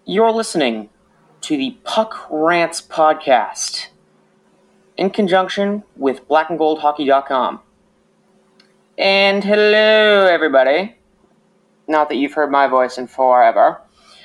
You're listening to the Puck Rants podcast in conjunction with blackandgoldhockey.com. And hello, everybody. Not that you've heard my voice in forever.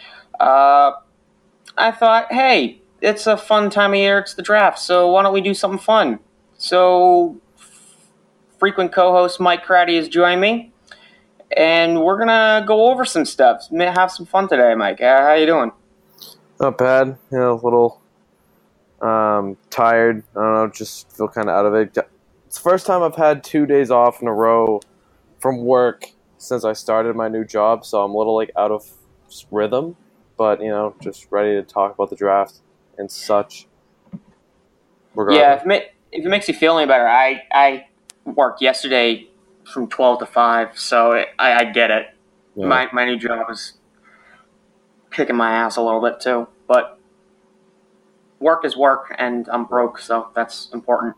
I thought, hey, it's a fun time of year. It's the draft, so why don't we do something fun? So, frequent co-host Mike Craddy is joining me, and we're gonna go over some stuff. Have some fun today, Mike. How you doing? Not bad. A little tired. I don't know, just feel kind of out of it. It's the first time I've had 2 days off in a row from work since I started my new job, so I'm a little out of rhythm. But just ready to talk about the draft and such. Regardless. Yeah, if it makes you feel any better, I worked yesterday from 12 to 5, so I get it. Yeah. My new job is kicking my ass a little bit too, but work is work, and I'm broke, so that's important.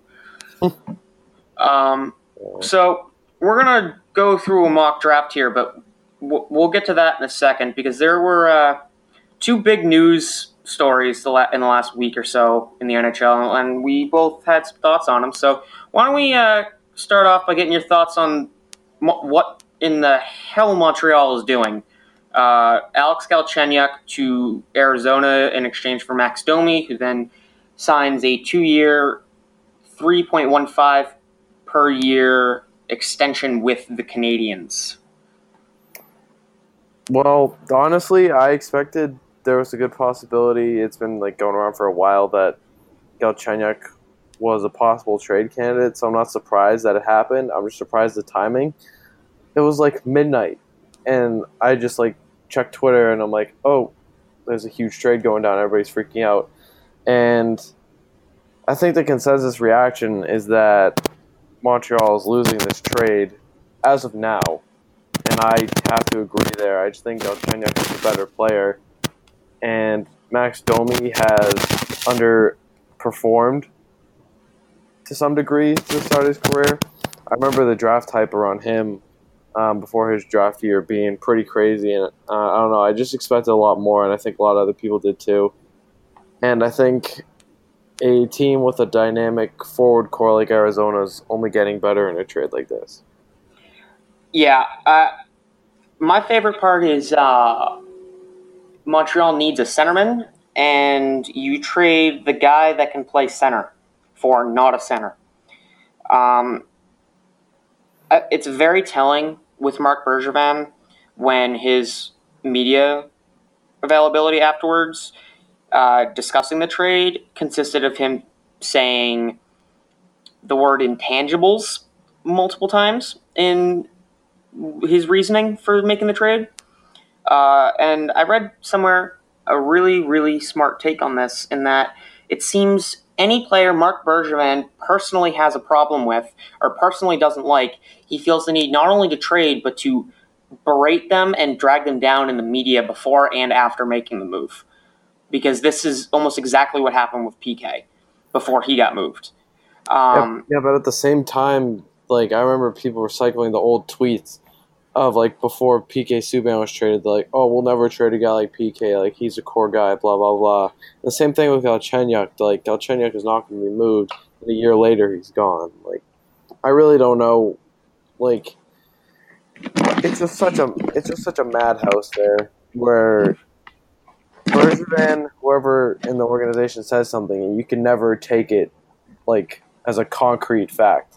So we're going to go through a mock draft here, but we'll get to that in a second, because there were two big news stories in the last week or so in the NHL, and we both had some thoughts on them. So why don't we start off by getting your thoughts on what in the hell Montreal is doing? Alex Galchenyuk to Arizona in exchange for Max Domi, who then signs a 2-year, $3.15 per year extension with the Canadiens. Well, honestly, I expected there was a good possibility. It's been going around for a while that Galchenyuk was a possible trade candidate, so I'm not surprised that it happened. I'm just surprised the timing. It was midnight, and I just checked Twitter, and I'm oh, there's a huge trade going down. Everybody's freaking out, and I think the consensus reaction is that Montreal is losing this trade as of now, and I have to agree there. I just think Galchenyuk is a better player, and Max Domi has underperformed to some degree to start his career. I remember the draft hype around him before his draft year being pretty crazy, and I don't know, I just expected a lot more, and I think a lot of other people did too. And I think a team with a dynamic forward core like Arizona is only getting better in a trade like this. Yeah, my favorite part is Montreal needs a centerman, and you trade the guy that can play center for not a center. It's very telling with Marc Bergevin when his media availability afterwards discussing the trade consisted of him saying the word intangibles multiple times in his reasoning for making the trade. And I read somewhere a really, really smart take on this, in that it seems any player Marc Bergevin personally has a problem with or personally doesn't like, he feels the need not only to trade, but to berate them and drag them down in the media before and after making the move. Because this is almost exactly what happened with PK before he got moved. Yeah, but at the same time, I remember people recycling the old tweets of before PK Subban was traded, oh, we'll never trade a guy like PK, he's a core guy, blah blah blah. The same thing with Galchenyuk. Galchenyuk is not going to be moved, and a year later he's gone. I really don't know. It's just such a madhouse there, where Bergevin, whoever in the organization says something, and you can never take it as a concrete fact.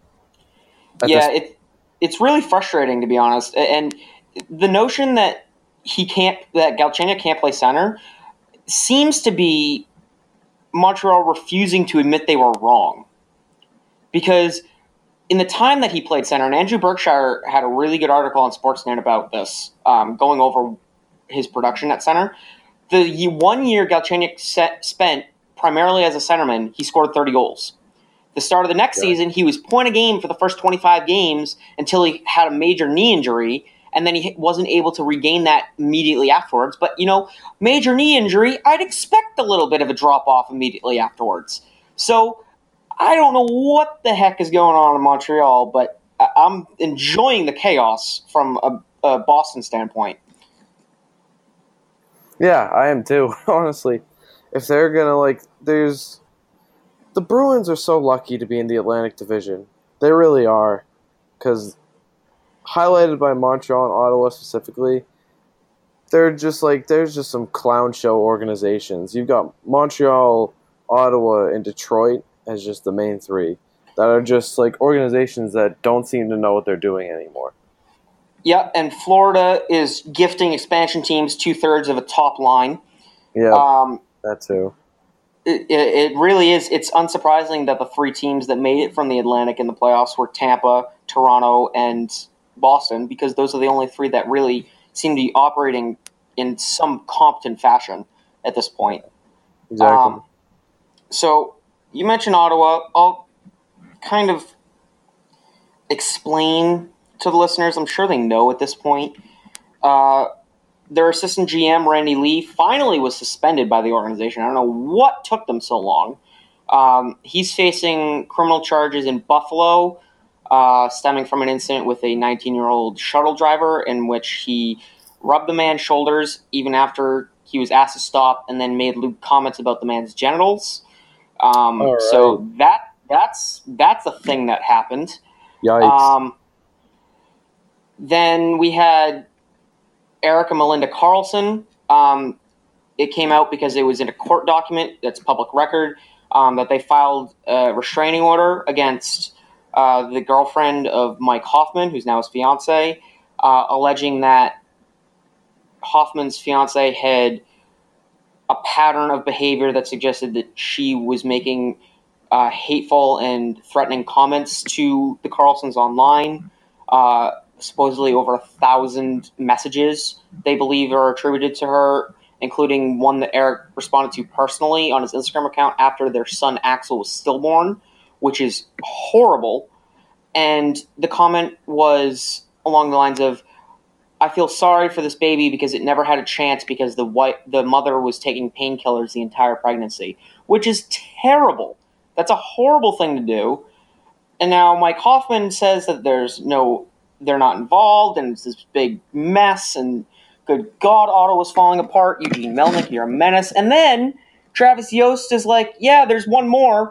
It's really frustrating, to be honest. And the notion that Galchenyuk can't play center seems to be Montreal refusing to admit they were wrong. Because in the time that he played center, and Andrew Berkshire had a really good article on Sportsnet about this, going over his production at center. The 1 year Galchenyuk spent primarily as a centerman, he scored 30 goals. The start of the next season, he was point a game for the first 25 games until he had a major knee injury, and then he wasn't able to regain that immediately afterwards. But, major knee injury, I'd expect a little bit of a drop-off immediately afterwards. So I don't know what the heck is going on in Montreal, but I'm enjoying the chaos from a Boston standpoint. Yeah, I am too. Honestly, if they're gonna there's the Bruins are so lucky to be in the Atlantic Division. They really are, because highlighted by Montreal and Ottawa specifically, there's just some clown show organizations. You've got Montreal, Ottawa, and Detroit as just the main three that are just like organizations that don't seem to know what they're doing anymore. Yep, and Florida is gifting expansion teams 2/3 of a top line. Yeah, Um, that too. it really is. It's unsurprising that the three teams that made it from the Atlantic in the playoffs were Tampa, Toronto, and Boston, because those are the only three that really seem to be operating in some competent fashion at this point. Exactly. Um, so you mentioned Ottawa. I'll kind of explain to the listeners. I'm sure they know at this point. Uh, their assistant GM, Randy Lee, finally was suspended by the organization. I don't know what took them so long. He's facing criminal charges in Buffalo, stemming from an incident with a 19-year-old shuttle driver in which he rubbed the man's shoulders even after he was asked to stop, and then made lewd comments about the man's genitals. All right. So that's a thing that happened. Yikes. Um, then we had Eric and Melinda Carlson. It came out because it was in a court document that's public record, that they filed a restraining order against the girlfriend of Mike Hoffman, who's now his fiance, alleging that Hoffman's fiance had a pattern of behavior that suggested that she was making hateful and threatening comments to the Carlsons online. Supposedly over 1,000 messages they believe are attributed to her, including one that Eric responded to personally on his Instagram account after their son Axel was stillborn, which is horrible. And the comment was along the lines of, "I feel sorry for this baby because it never had a chance because the mother was taking painkillers the entire pregnancy," which is terrible. That's a horrible thing to do. And now Mike Hoffman says that they're not involved, and it's this big mess, and good God, Ottawa's falling apart. Eugene Melnyk, you're a menace. And then Travis Yost is like, yeah, there's one more.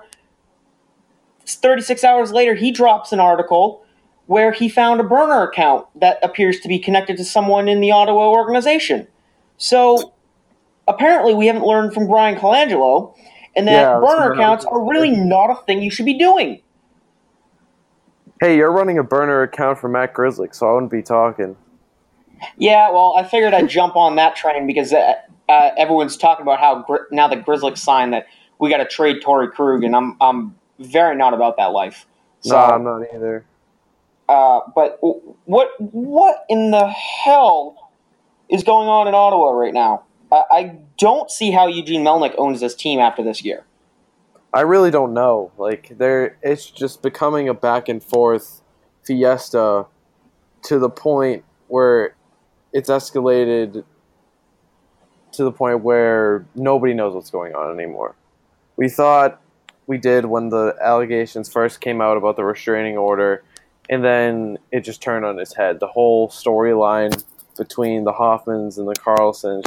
36 hours later, he drops an article where he found a burner account that appears to be connected to someone in the Ottawa organization. So apparently we haven't learned from Brian Colangelo, and that Yeah, burner accounts are really not a thing you should be doing. hey, you're running a burner account for Matt Grizzlick, so I wouldn't be talking. Yeah, well, I figured I'd jump on that train because everyone's talking about how now that Grizzlick signed that we got to trade Torrey Krug, and I'm very not about that life. So, Nah, I'm not either. but what in the hell is going on in Ottawa right now? I don't see how Eugene Melnyk owns this team after this year. I really don't know. It's just becoming a back and forth fiesta to the point where it's escalated to the point where nobody knows what's going on anymore. We thought we did when the allegations first came out about the restraining order, and then it just turned on its head. The whole storyline between the Hoffmans and the Carlsons.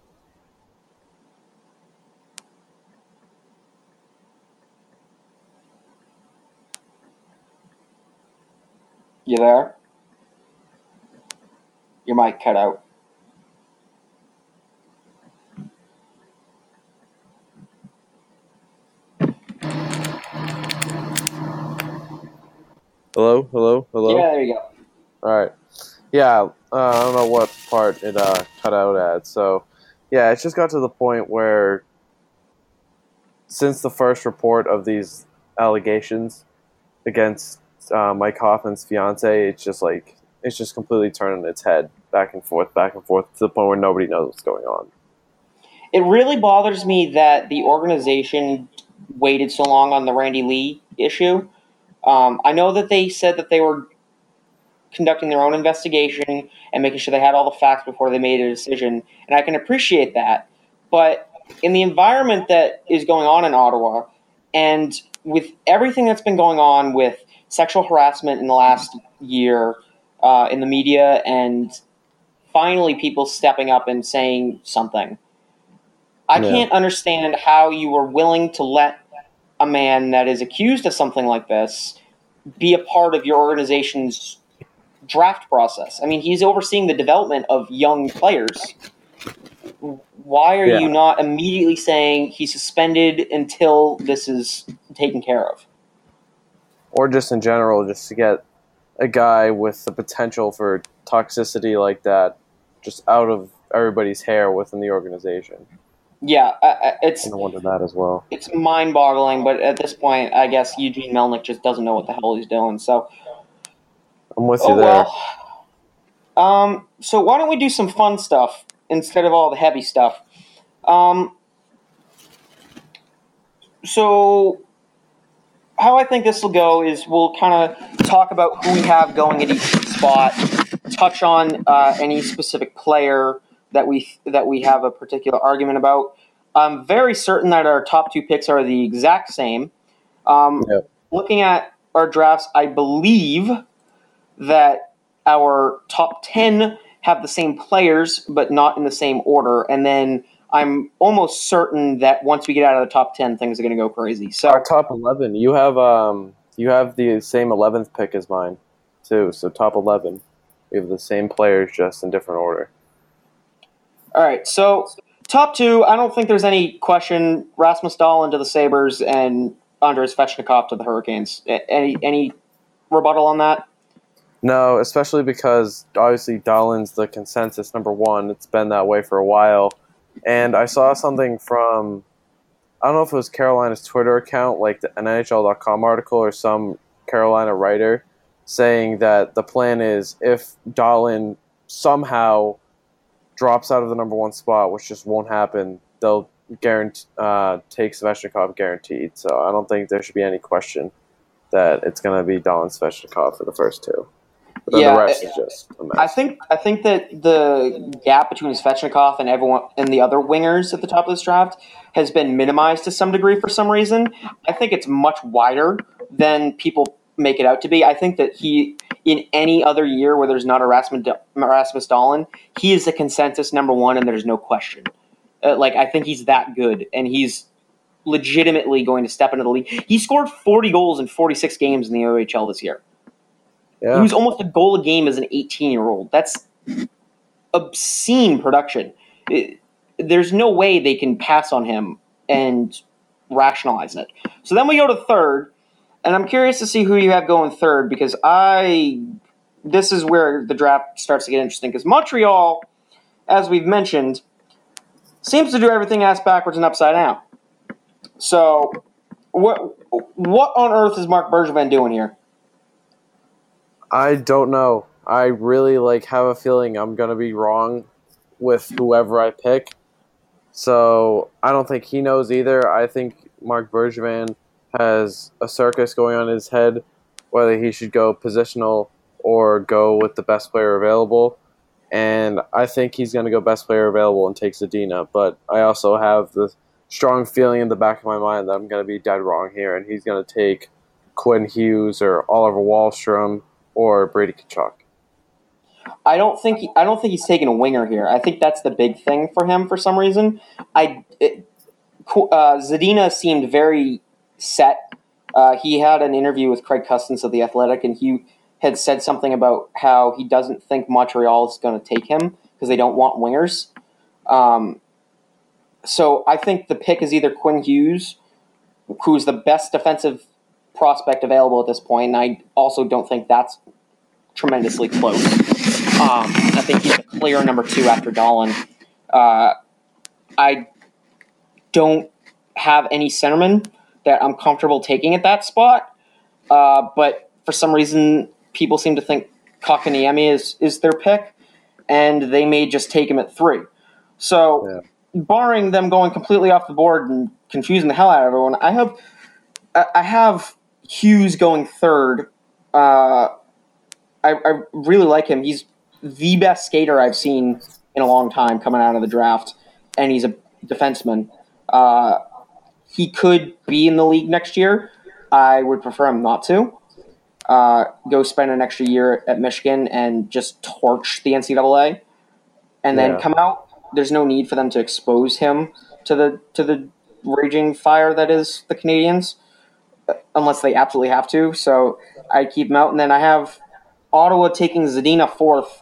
You there? Your mic cut out. Hello, hello, hello. Yeah, there you go. All right. Yeah, I don't know what part it cut out at. So, yeah, it's just got to the point where, since the first report of these allegations against Mike Hoffman's fiance, it's just completely turning its head back and forth, to the point where nobody knows what's going on. It really bothers me that the organization waited so long on the Randy Lee issue. I know that they said that they were conducting their own investigation and making sure they had all the facts before they made a decision, and I can appreciate that. But in the environment that is going on in Ottawa, and with everything that's been going on with sexual harassment in the last year in the media, and finally people stepping up and saying something, I Yeah. can't understand how you are willing to let a man that is accused of something like this be a part of your organization's draft process. I mean, he's overseeing the development of young players. Why are Yeah. you not immediately saying he's suspended until this is taken care of? Or just in general, just to get a guy with the potential for toxicity like that just out of everybody's hair within the organization. Yeah, I wonder that as well. it's mind-boggling, but at this point, I guess Eugene Melnick just doesn't know what the hell he's doing. So, I'm with you oh there. well. So why don't we do some fun stuff instead of all the heavy stuff? So how I think this will go is we'll kind of talk about who we have going at each spot, touch on any specific player that we have a particular argument about. I'm very certain that our top two picks are the exact same. Yep. Looking at our drafts, I believe that our top 10 have the same players, but not in the same order. And then I'm almost certain that once we get out of the top 10, things are going to go crazy. So our top 11, you have the same 11th pick as mine, too. So top 11, we have the same players, just in different order. All right, so top two, I don't think there's any question. Rasmus Dahlin to the Sabres and Andrei Svechnikov to the Hurricanes. Any rebuttal on that? No, especially because obviously Dahlin's the consensus number one. It's been that way for a while. And I saw something from, I don't know if it was Carolina's Twitter account, like an NHL.com article or some Carolina writer, saying that the plan is if Dahlin somehow drops out of the number one spot, which just won't happen, they'll take Svechnikov guaranteed. So I don't think there should be any question that it's going to be Dahlin Svechnikov for the first two. But then the rest is just a mess. I think that the gap between Svechnikov and everyone and the other wingers at the top of this draft has been minimized to some degree for some reason. I think it's much wider than people make it out to be. I think that he, in any other year where there's not a Rasmus Dahlin, he is the consensus number one, and there's no question. I think he's that good, and he's legitimately going to step into the league. He scored 40 goals in 46 games in the OHL this year. Yeah. He was almost a goal a game as an 18-year-old. That's obscene production. There's no way they can pass on him and rationalize it. So then we go to third, and I'm curious to see who you have going third because this is where the draft starts to get interesting because Montreal, as we've mentioned, seems to do everything ass backwards and upside down. So what on earth is Marc Bergevin doing here? I don't know. I really have a feeling I'm gonna be wrong with whoever I pick. So I don't think he knows either. I think Marc Bergevin has a circus going on in his head, whether he should go positional or go with the best player available. And I think he's going to go best player available and take Zadina. But I also have the strong feeling in the back of my mind that I'm going to be dead wrong here, and he's going to take Quinn Hughes or Oliver Wahlstrom or Brady Tkachuk. I don't think he's taking a winger here. I think that's the big thing for him for some reason. Zadina seemed very set. He had an interview with Craig Custance of The Athletic, and he had said something about how he doesn't think Montreal is going to take him because they don't want wingers. So I think the pick is either Quinn Hughes, who's the best defensive prospect available at this point, and I also don't think that's tremendously close. I think he's a clear number two after Dahlin. I don't have any centerman that I'm comfortable taking at that spot, but for some reason, people seem to think Kotkaniemi is their pick, and they may just take him at 3. So, barring them going completely off the board and confusing the hell out of everyone, I have Hughes going third. I really like him. He's the best skater I've seen in a long time coming out of the draft, and he's a defenseman. He could be in the league next year. I would prefer him not to. Go spend an extra year at Michigan and just torch the NCAA, and then come out. There's no need for them to expose him to the raging fire that is the Canadians, unless they absolutely have to. So I keep him out, and then I have Ottawa taking Zadina fourth,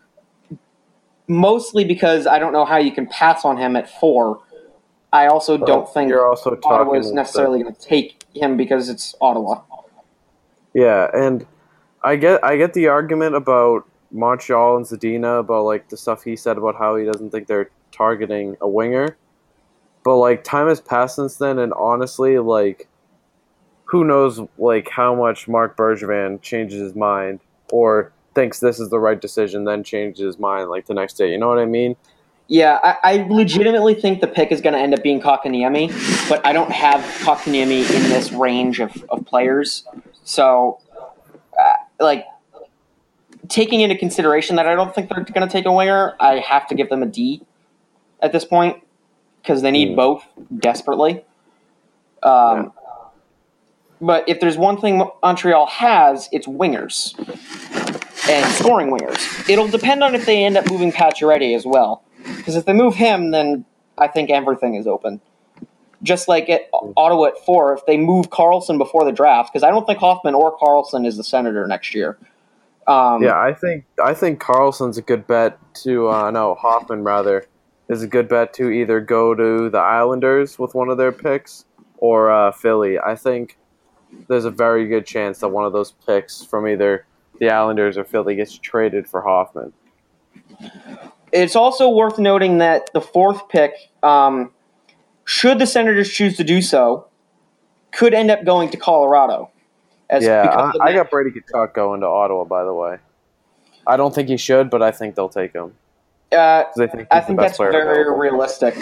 mostly because I don't know how you can pass on him at 4. I also don't think you're also Ottawa talking is necessarily going to take him because it's Ottawa. Yeah, and I get the argument about Montreal and Zadina about like the stuff he said about how he doesn't think they're targeting a winger. But like time has passed since then, and honestly, like who knows like how much Mark Bergevin changes his mind or thinks this is the right decision, then changes his mind like the next day. You know what I mean? Yeah, I legitimately think the pick is going to end up being Kotkaniemi, but I don't have Kotkaniemi in this range of players. So, like, taking into consideration that I don't think they're going to take a winger, I have to give them a D at this point because they need both desperately. But if there's one thing Montreal has, it's wingers and scoring wingers. It'll depend on if they end up moving Pacioretty as well. Because if they move him, then I think everything is open. Just like at Ottawa at 4, if they move Carlson before the draft, because I don't think Hoffman or Carlson is the Senator next year. I think Carlson's a good bet to Hoffman rather is a good bet to either go to the Islanders with one of their picks or Philly. I think there's a very good chance that one of those picks from either the Islanders or Philly gets traded for Hoffman. It's also worth noting that the 4th pick, should the Senators choose to do so, could end up going to Colorado. I got Brady Tkachuk going to Ottawa, by the way. I don't think he should, but I think they'll take him. I think that's very realistic.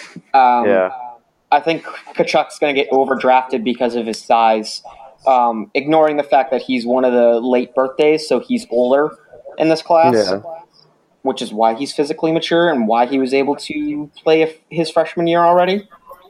I think Tkachuk's going to get overdrafted because of his size, ignoring the fact that he's one of the late birthdays, so he's older in this class. Yeah. Which is why he's physically mature and why he was able to play his freshman year already.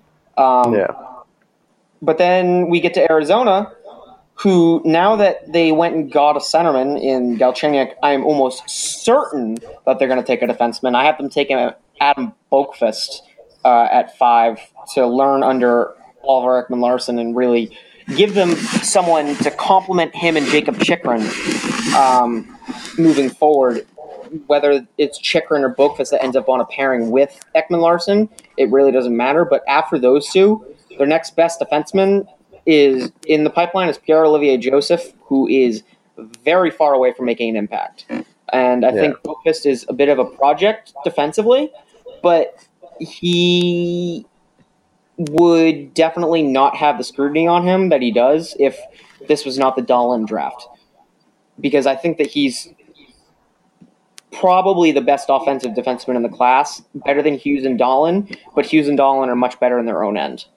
But then we get to Arizona, who, now that they went and got a centerman in Galchenyuk, I am almost certain that they're going to take a defenseman. I have them taking Adam Boqvist at 5 to learn under Oliver Ekman-Larsson and really give them someone to complement him and Jacob Chychrun moving forward. Whether it's Chychrun or Boqvist that ends up on a pairing with Ekman-Larsson, it really doesn't matter. But after those two, their next best defenseman is in the pipeline is Pierre-Olivier Joseph, who is very far away from making an impact. And I think Boqvist is a bit of a project defensively, but he would definitely not have the scrutiny on him that he does if this was not the Dahlin draft. Because I think that he's probably the best offensive defenseman in the class, better than Hughes and Dahlin, but Hughes and Dahlin are much better in their own end.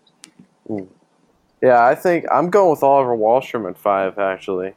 Yeah, I think I'm going with Oliver Wahlstrom at 5, actually.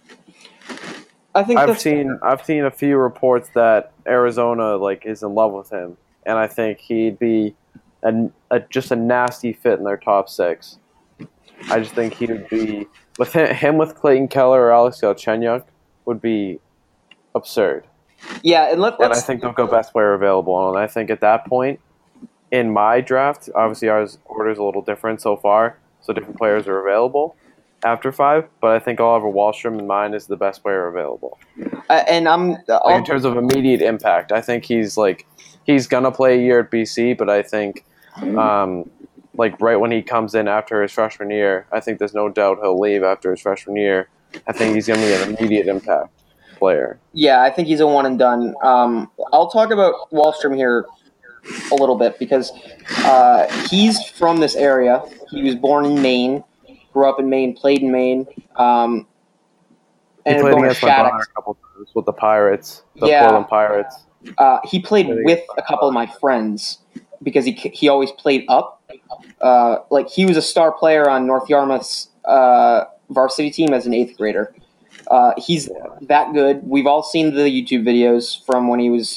I've seen a few reports that Arizona is in love with him, and I think he'd be just a nasty fit in their top 6. I just think he would be with him with Clayton Keller or Alex Galchenyuk would be absurd. Yeah, and I think they'll go best player available. And I think at that point, in my draft, obviously our order is a little different so far, so different players are available after 5. But I think Oliver Wahlstrom in mine is the best player available. And in terms of immediate impact, I think he's gonna play a year at BC, but I think right when he comes in after his freshman year, I think there's no doubt he'll leave after his freshman year. I think he's gonna be an immediate impact player. Yeah, I think he's a one and done. I'll talk about Wahlstrom here a little bit because he's from this area. He was born in Maine, grew up in Maine, played in Maine. And he played against my brother a couple times with the Pirates, Portland Pirates. He played with a couple of my friends because he always played up. He was a star player on North Yarmouth's varsity team as an 8th grader. He's that good. We've all seen the YouTube videos from when he was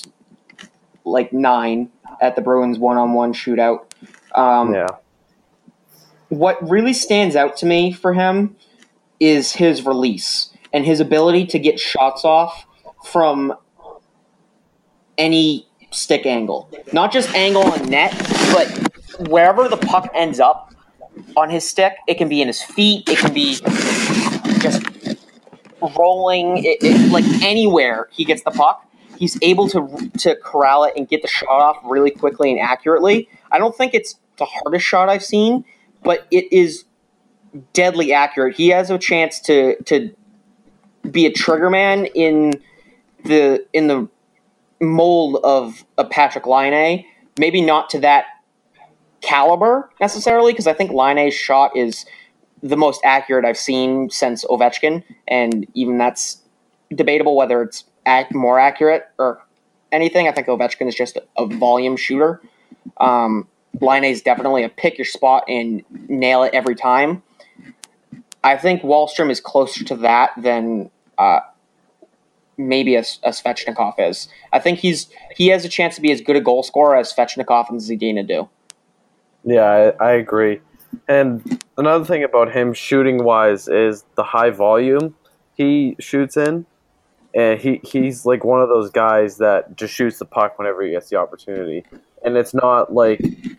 9 at the Bruins one-on-one shootout. What really stands out to me for him is his release and his ability to get shots off from any stick angle. Not just angle on net, but wherever the puck ends up on his stick, it can be in his feet, it can be just rolling, like anywhere he gets the puck, he's able to corral it and get the shot off really quickly and accurately. I don't think it's the hardest shot I've seen, but it is deadly accurate. He has a chance to be a trigger man in the mold of a Patrick Laine. Maybe not to that caliber necessarily, because I think Laine's shot is the most accurate I've seen since Ovechkin, and even that's debatable whether it's more accurate or anything. I think Ovechkin is just a volume shooter. Laine is definitely a pick your spot and nail it every time. I think Wahlstrom is closer to that than maybe a Svechnikov is. I think he has a chance to be as good a goal scorer as Svechnikov and Zadina do. Yeah, I agree. And another thing about him shooting-wise is the high volume he shoots in. And he's like one of those guys that just shoots the puck whenever he gets the opportunity. And it's not like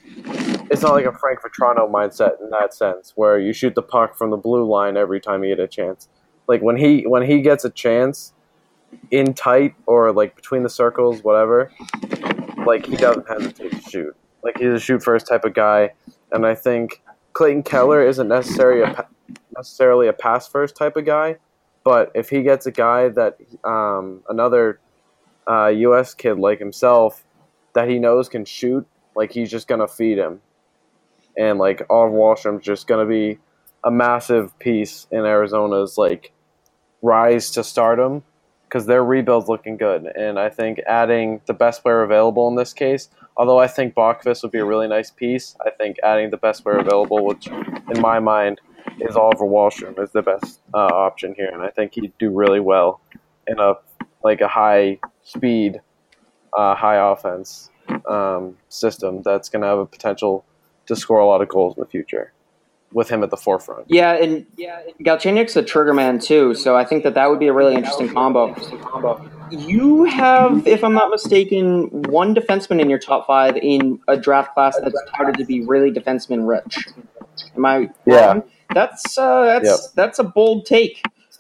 a Frankfurt Toronto mindset in that sense, where you shoot the puck from the blue line every time you get a chance. Like when he gets a chance in tight or like between the circles, whatever, like he doesn't hesitate to shoot. Like he's a shoot first type of guy, and I think Clayton Keller isn't necessarily a pass first type of guy, but if he gets a guy that another U.S. kid like himself that he knows can shoot, like he's just gonna feed him, and like Oliver Wahlstrom's just gonna be a massive piece in Arizona's like rise to stardom, because their rebuild's looking good, and I think adding the best player available in this case, although I think Boqvist would be a really nice piece, I think adding the best player available, which in my mind is Oliver Wahlstrom, is the best option here, and I think he'd do really well in a high speed, high offense system that's going to have a potential to score a lot of goals in the future with him at the forefront. Yeah, and Galchenyuk's a trigger man too, so I think that would be a really interesting combo. You have, if I'm not mistaken, one defenseman in your top 5 in a draft class that's touted to be really defenseman rich. Am I wrong? Yeah. That's a bold take.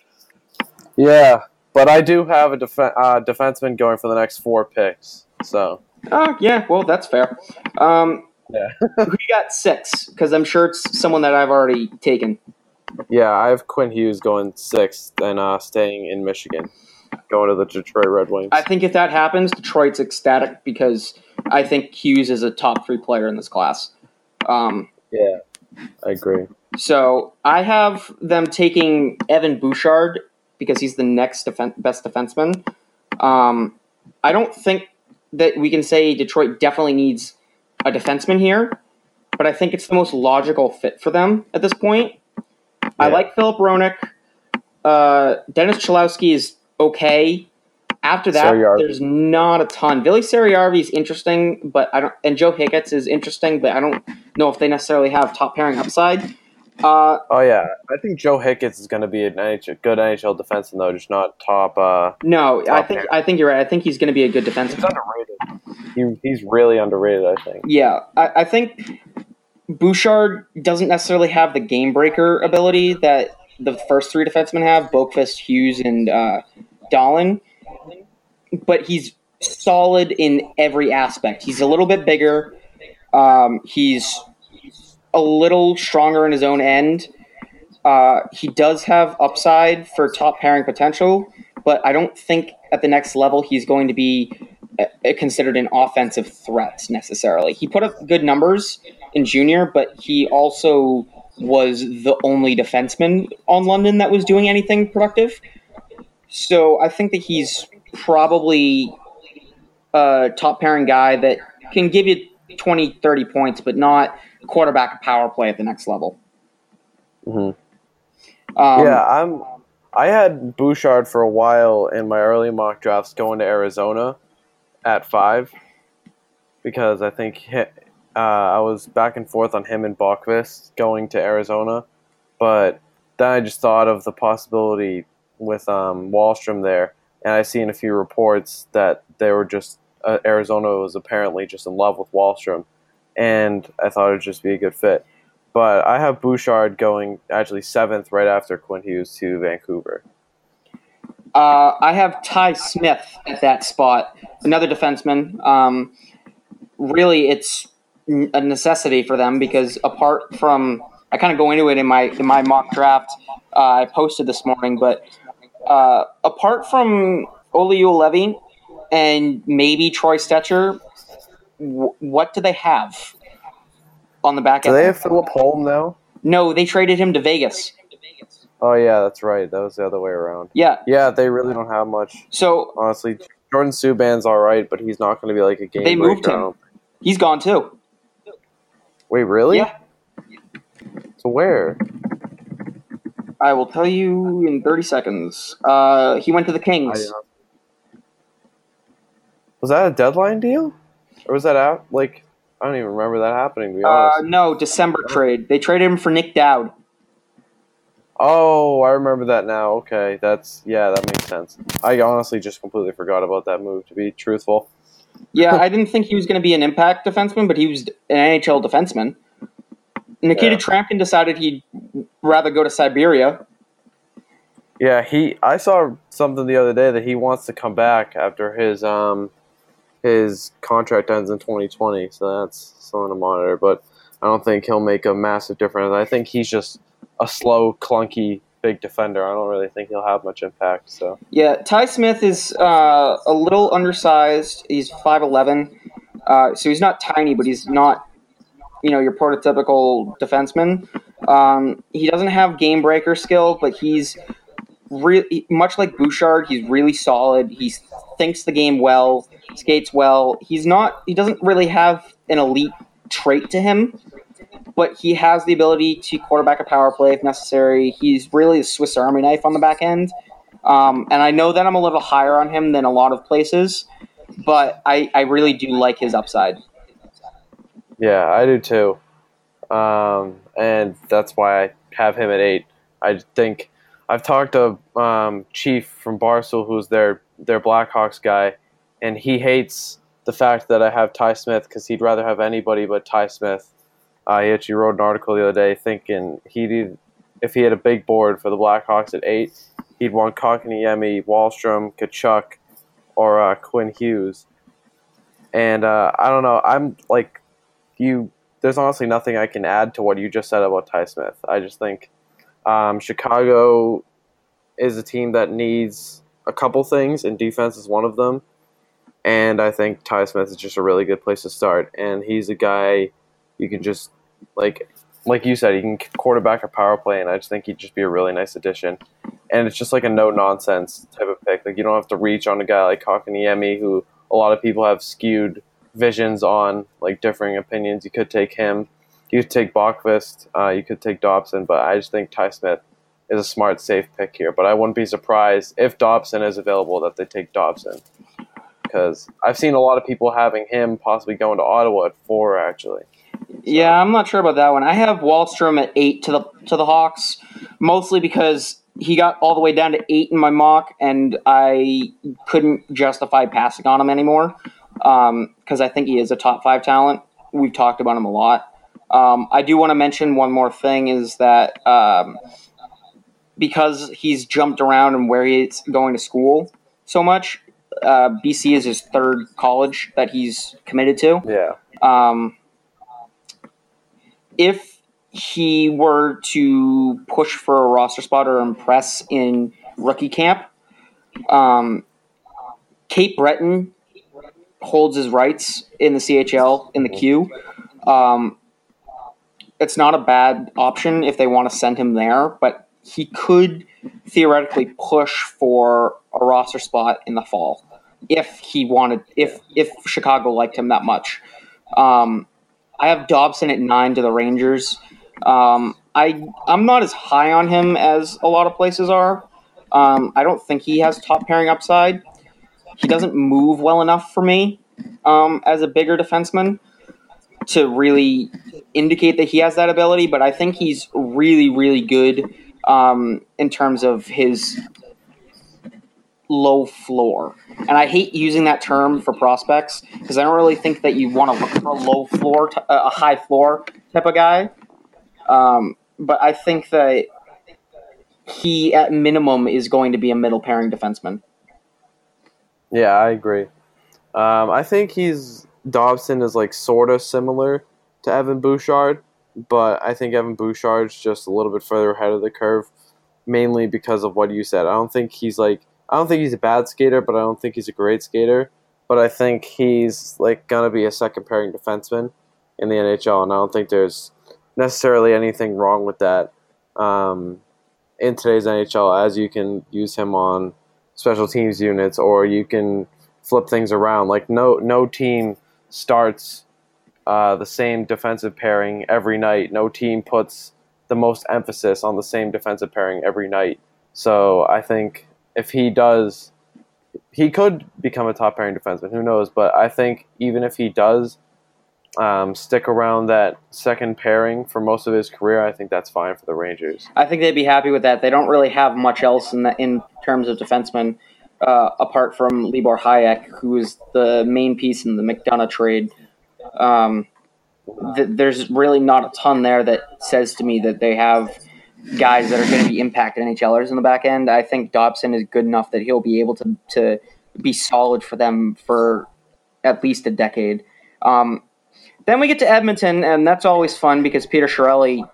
Yeah, but I do have a defenseman going for the next 4 picks. So. Oh yeah, well that's fair. Yeah. Who you got 6? Because I'm sure it's someone that I've already taken. Yeah, I have Quinn Hughes going 6th and staying in Michigan, going to the Detroit Red Wings. I think if that happens, Detroit's ecstatic because I think Hughes is a top 3 player in this class. Yeah, I agree. So I have them taking Evan Bouchard because he's the next best defenseman. I don't think that we can say Detroit definitely needs a defenseman here, but I think it's the most logical fit for them at this point. Yeah. I like Philip Roenick. Dennis Cholowski is okay. After that, there's not a ton. Vili Saarijarvi is interesting, but and Joe Hicketts is interesting, but I don't know if they necessarily have top pairing upside. I think Joe Hicketts is going to be a good NHL defenseman, though, just not top. No, I think you're right. I think he's going to be a good defenseman. He's underrated. He's really underrated, I think. Yeah, I think Bouchard doesn't necessarily have the game breaker ability that the first 3 defensemen have: Boqvist, Hughes, and Dahlin. But he's solid in every aspect. He's a little bit bigger. He's a little stronger in his own end. He does have upside for top pairing potential, but I don't think at the next level he's going to be considered an offensive threat necessarily. He put up good numbers in junior, but he also was the only defenseman on London that was doing anything productive. So I think that he's probably a top pairing guy that can give you 20, 30 points, but not quarterback a power play at the next level. Mm-hmm. I had Bouchard for a while in my early mock drafts going to Arizona at 5 because I think I was back and forth on him and Boqvist going to Arizona, but then I just thought of the possibility with Wahlstrom there, and I seen a few reports that they were just Arizona was apparently just in love with Wahlstrom, and I thought it would just be a good fit. But I have Bouchard going actually 7th right after Quinn Hughes to Vancouver. I have Ty Smith at that spot, another defenseman. Really, it's a necessity for them because apart from, I kind of go into it in my mock draft I posted this morning, but apart from Oliu-Levy and maybe Troy Stetcher, what do they have on the back Do end? they have Philip Holm now? No, they traded him to Vegas. Oh, yeah, that's right. That was the other way around. Yeah. Yeah, they really don't have much. So honestly, Jordan Subban's all right, but he's not going to be like a game they moved breaker. him. He's gone too. Wait, really? Yeah. So where? I will tell you in 30 seconds. He went to the Kings. Was that a deadline deal? Or was that out? Like, I don't even remember that happening, to be honest. No, December trade. They traded him for Nick Dowd. Oh, I remember that now. Okay, that makes sense. I honestly just completely forgot about that move, to be truthful. Yeah, I didn't think he was going to be an impact defenseman, but he was an NHL defenseman. Nikita Trampkin decided he'd rather go to Siberia. Yeah, I saw something the other day that he wants to come back after his contract ends in 2020, so that's something to monitor. But I don't think he'll make a massive difference. I think he's just a slow, clunky, big defender. I don't really think he'll have much impact. So yeah, Ty Smith is a little undersized. He's 5'11", so he's not tiny, but he's not, your prototypical defenseman. He doesn't have game breaker skill, but he's really much like Bouchard. He's really solid. He thinks the game well, skates well. He doesn't really have an elite trait to him, but he has the ability to quarterback a power play if necessary. He's really a Swiss Army knife on the back end. And I know that I'm a little higher on him than a lot of places, but I really do like his upside. yeah, I do too. And that's why I have him at 8. I think I've talked to Chief from Barstool, who's their Blackhawks guy, and he hates the fact that I have Ty Smith because he'd rather have anybody but Ty Smith. He actually wrote an article the other day thinking if he had a big board for the Blackhawks at 8, he'd want Kotkaniemi, Wahlstrom, Tkachuk, or Quinn Hughes. And I don't know. I'm like you. There's honestly nothing I can add to what you just said about Ty Smith. I just think Chicago is a team that needs a couple things, and defense is one of them. And I think Ty Smith is just a really good place to start. And he's a guy you can just, like you said, he can quarterback a power play, and I just think he'd just be a really nice addition. And it's just like a no-nonsense type of pick. Like, you don't have to reach on a guy like Kotkaniemi, who a lot of people have skewed visions on, like differing opinions. You could take him. You could take Bachvist. You could take Dobson. But I just think Ty Smith is a smart, safe pick here. But I wouldn't be surprised if Dobson is available that they take Dobson. Because I've seen a lot of people having him possibly going to Ottawa at 4, actually. So. Yeah, I'm not sure about that one. I have Wahlstrom at 8 to the Hawks, mostly because he got all the way down to 8 in my mock, and I couldn't justify passing on him anymore because I think he is a top 5 talent. We've talked about him a lot. I do want to mention one more thing is that because he's jumped around and where he's going to school so much, BC is his 3rd college that he's committed to. Yeah. If he were to push for a roster spot or impress in rookie camp, Cape Breton holds his rights in the CHL in the queue. It's not a bad option if they want to send him there, but he could theoretically push for a roster spot in the fall if he wanted, if Chicago liked him that much. I have Dobson at 9 to the Rangers. I'm not as high on him as a lot of places are. I don't think he has top pairing upside. He doesn't move well enough for me as a bigger defenseman to really indicate that he has that ability, but I think he's really, really good in terms of his low floor. And I hate using that term for prospects because I don't really think that you want to look for a low floor, a high floor type of guy. But I think that he, at minimum, is going to be a middle pairing defenseman. Yeah, I agree. I think Dobson is like sort of similar to Evan Bouchard, but I think Evan Bouchard's just a little bit further ahead of the curve, mainly because of what you said. I don't think he's a bad skater, but I don't think he's a great skater. But I think he's like gonna be a second pairing defenseman in the NHL, and I don't think there's necessarily anything wrong with that in today's NHL, as you can use him on special teams units, or you can flip things around. Like no team starts the same defensive pairing every night. No team puts the most emphasis on the same defensive pairing every night. So I think if he does, he could become a top pairing defenseman. Who knows? But I think even if he does stick around that second pairing for most of his career, I think that's fine for the Rangers. I think they'd be happy with that. They don't really have much else in terms of defensemen apart from Libor Hayek, who is the main piece in the McDonough trade. There's really not a ton there that says to me that they have guys that are going to be impact NHLers in the back end. I think Dobson is good enough that he'll be able to be solid for them for at least a decade. Then we get to Edmonton, and that's always fun because Peter Chiarelli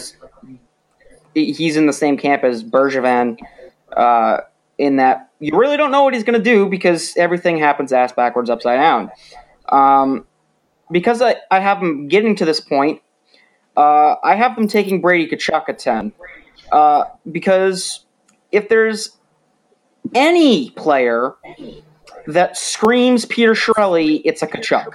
he's in the same camp as Bergevin in that you really don't know what he's going to do because everything happens ass backwards, upside down. Because I have them getting to this point, I have them taking Brady Tkachuk at 10. Because if there's any player that screams Peter Chiarelli, it's a Tkachuk.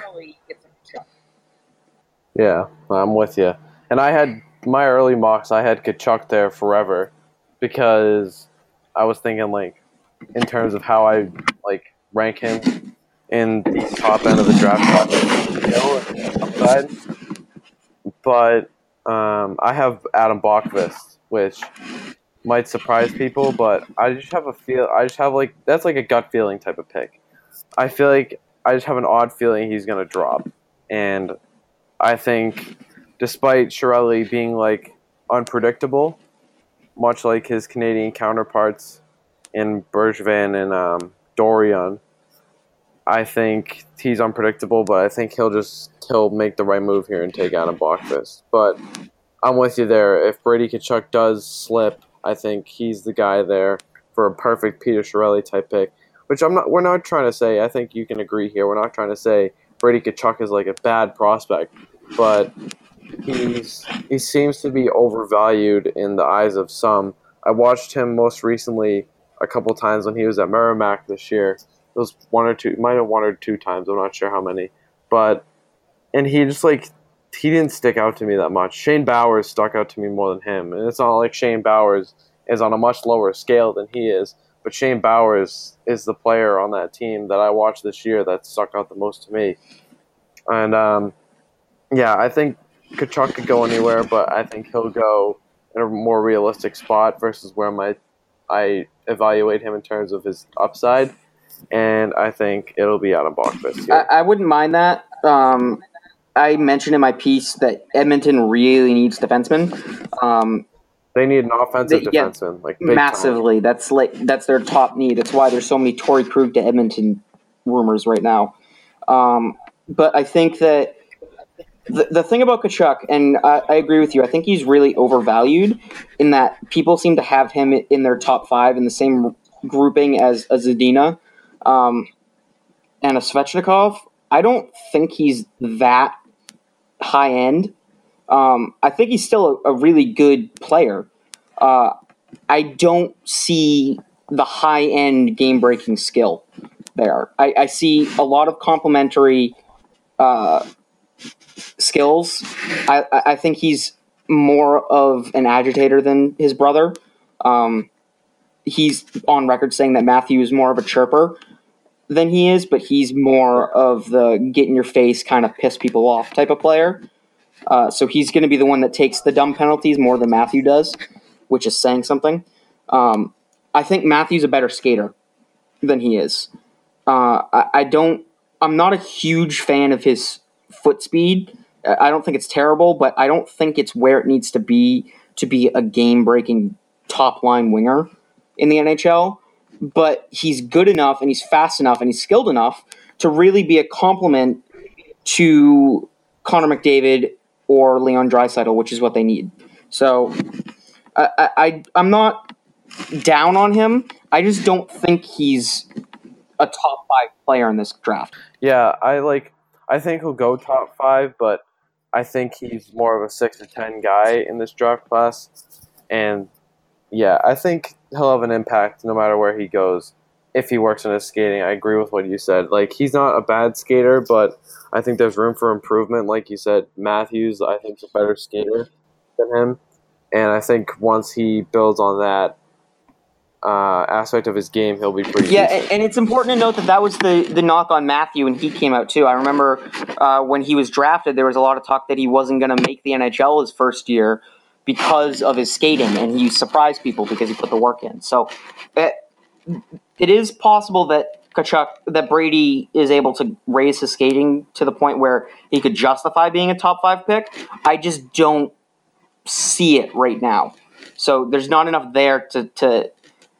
Yeah, I'm with you. And I had my early mocks, I had Tkachuk there forever because I was thinking, like, in terms of how I rank him in the top end of the draft, upside. But I have Adam Bachvist, which might surprise people, but I just have that's like a gut feeling type of pick. I feel like I just have an odd feeling he's gonna drop, and I think, despite Chiarelli being like unpredictable, much like his Canadian counterparts in Bergevin and Dorion, I think he's unpredictable, but I think he'll make the right move here and take Adam Bachvist. But I'm with you there. If Brady Tkachuk does slip, I think he's the guy there for a perfect Peter Chiarelli type pick. Which we're not trying to say. I think you can agree here. We're not trying to say Brady Tkachuk is like a bad prospect, but he seems to be overvalued in the eyes of some. I watched him most recently a couple times when he was at Merrimack this year. It was one or two times. I'm not sure how many, and he just he didn't stick out to me that much. Shane Bowers stuck out to me more than him, and it's not like Shane Bowers is on a much lower scale than he is. But Shane Bowers is the player on that team that I watched this year that stuck out the most to me. And I think Tkachuk could go anywhere, but I think he'll go in a more realistic spot versus where I evaluate him in terms of his upside. And I think it'll be Adam Bachvist. I wouldn't mind that. I mentioned in my piece that Edmonton really needs defensemen. They need an offensive defenseman, massively. Time. That's their top need. That's why there's so many Torrey Krug to Edmonton rumors right now. But I think that the thing about Tkachuk, and I agree with you, I think he's really overvalued in that people seem to have him in their top 5 in the same grouping as a Zadina and a Svechnikov. I don't think he's that high end. I think he's still a really good player. I don't see the high-end game-breaking skill there. I see a lot of complementary skills. I think he's more of an agitator than his brother. He's on record saying that Matthew is more of a chirper than he is, but he's more of the get-in-your-face kind of piss people off type of player. So he's going to be the one that takes the dumb penalties more than Matthew does, which is saying something. I think Matthew's a better skater. than he is. I don't. I'm not a huge fan of his foot speed. I don't think it's terrible, but I don't think it's where it needs to be a game-breaking top-line winger in the NHL. But he's good enough, and he's fast enough, and he's skilled enough to really be a complement to Connor McDavid or Leon Draisaitl, which is what they need. So I'm not down on him. I just don't think he's a top 5 player in this draft. Yeah, I think he'll go top 5, but I think he's more of a 6 or 10 guy in this draft class. And yeah, I think he'll have an impact no matter where he goes if he works on his skating. I agree with what you said. Like, he's not a bad skater, but I think there's room for improvement. Like you said, Matthews, I think, is a better skater than him. And I think once he builds on that aspect of his game, he'll be pretty decent. And it's important to note that was the knock on Matthew when he came out, too. I remember when he was drafted, there was a lot of talk that he wasn't going to make the NHL his first year because of his skating, and he surprised people because he put the work in. So it is possible that that Brady is able to raise his skating to the point where he could justify being a top 5 pick. I just don't see it right now. So there's not enough there to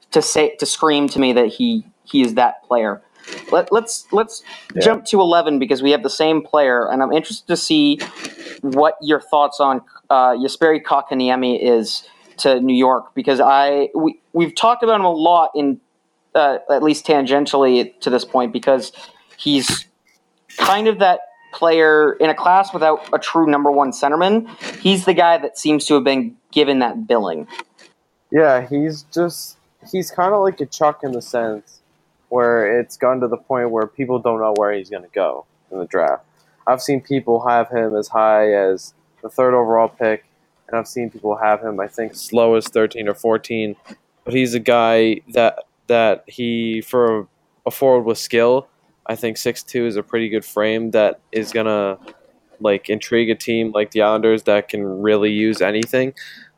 scream to me that he is that player. Let's jump to 11 because we have the same player, and I'm interested to see what your thoughts on Jesperi Kotkaniemi is to New York, because we've talked about him a lot in at least tangentially to this point, because he's kind of that player in a class without a true number one centerman. He's the guy that seems to have been given that billing. Yeah, he's kind of like a Chuck in the sense where it's gone to the point where people don't know where he's going to go in the draft. I've seen people have him as high as the 3rd overall pick, and I've seen people have him, I think, slow as 13 or 14. But he's a guy that he, for a forward with skill, I think 6'2" is a pretty good frame that is going to intrigue a team like the Islanders that can really use anything.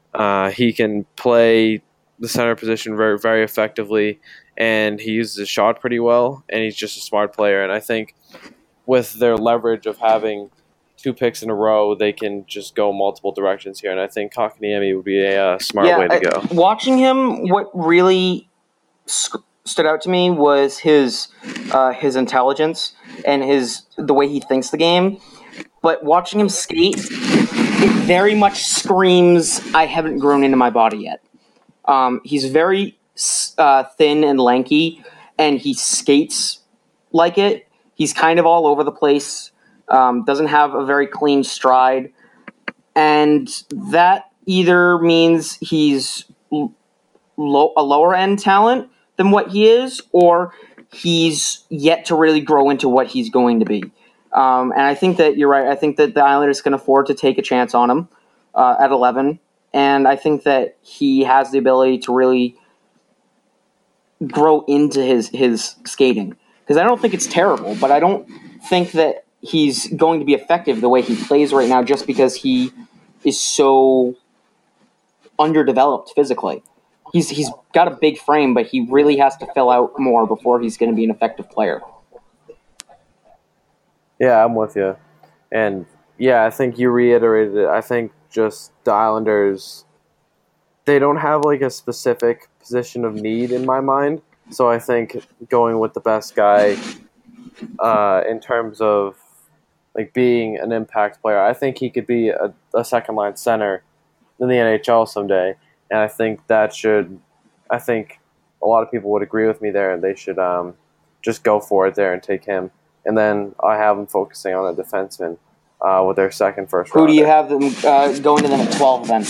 He can play the center position very, very effectively, and he uses his shot pretty well, and he's just a smart player. And I think with their leverage of having 2 picks in a row, they can just go multiple directions here, and I think Kotkaniemi would be a smart way to go. Watching him, what really stood out to me was his intelligence and the way he thinks the game. But watching him skate, it very much screams, I haven't grown into my body yet. He's very thin and lanky, and he skates like it. He's kind of all over the place, doesn't have a very clean stride, and that either means he's a lower-end talent than what he is, or he's yet to really grow into what he's going to be. And I think that you're right. I think that the Islanders can afford to take a chance on him at 11. And I think that he has the ability to really grow into his skating. Because I don't think it's terrible, but I don't think that he's going to be effective the way he plays right now just because he is so underdeveloped physically. He's got a big frame, but he really has to fill out more before he's going to be an effective player. Yeah, I'm with you. And yeah, I think you reiterated it. I think just the Islanders, they don't have a specific position of need in my mind. So I think going with the best guy in terms of being an impact player, I think he could be a second line center in the NHL someday. And I think I think a lot of people would agree with me there, and they should just go for it there and take him. And then I have them focusing on a defenseman with their first round. Who do you have them going to them at 12 then?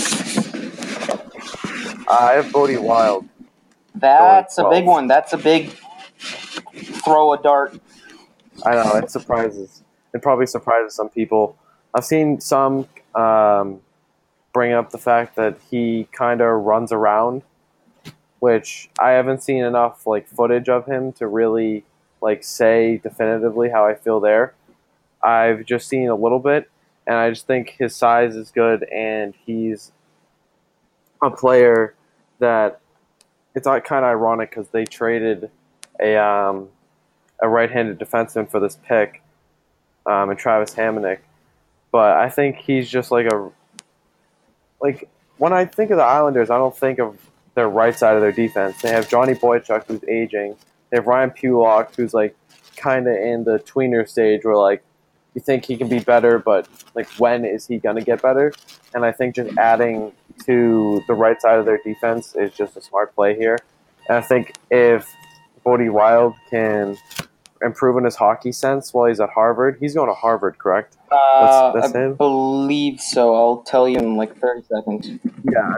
I have Bodie Wild. That's a big one. That's a big throw a dart. I know, it surprises. It probably surprises some people. I've seen some bring up the fact that he kind of runs around, which I haven't seen enough footage of him to really say definitively how I feel there. I've just seen a little bit, and I just think his size is good, and he's a player that it's kind of ironic because they traded a right-handed defenseman for this pick, and Travis Hamonic. But I think he's just like when I think of the Islanders, I don't think of their right side of their defense. They have Johnny Boychuk, who's aging. They have Ryan Pulock, who's like kind of in the tweener stage where like you think he can be better, but like when is he gonna get better? And I think just adding to the right side of their defense is just a smart play here. And I think if Bodie Wild can improve in his hockey sense while he's at Harvard, he's going to Harvard, correct? That's I him. believe so. I'll tell you in like 30 seconds. Yeah,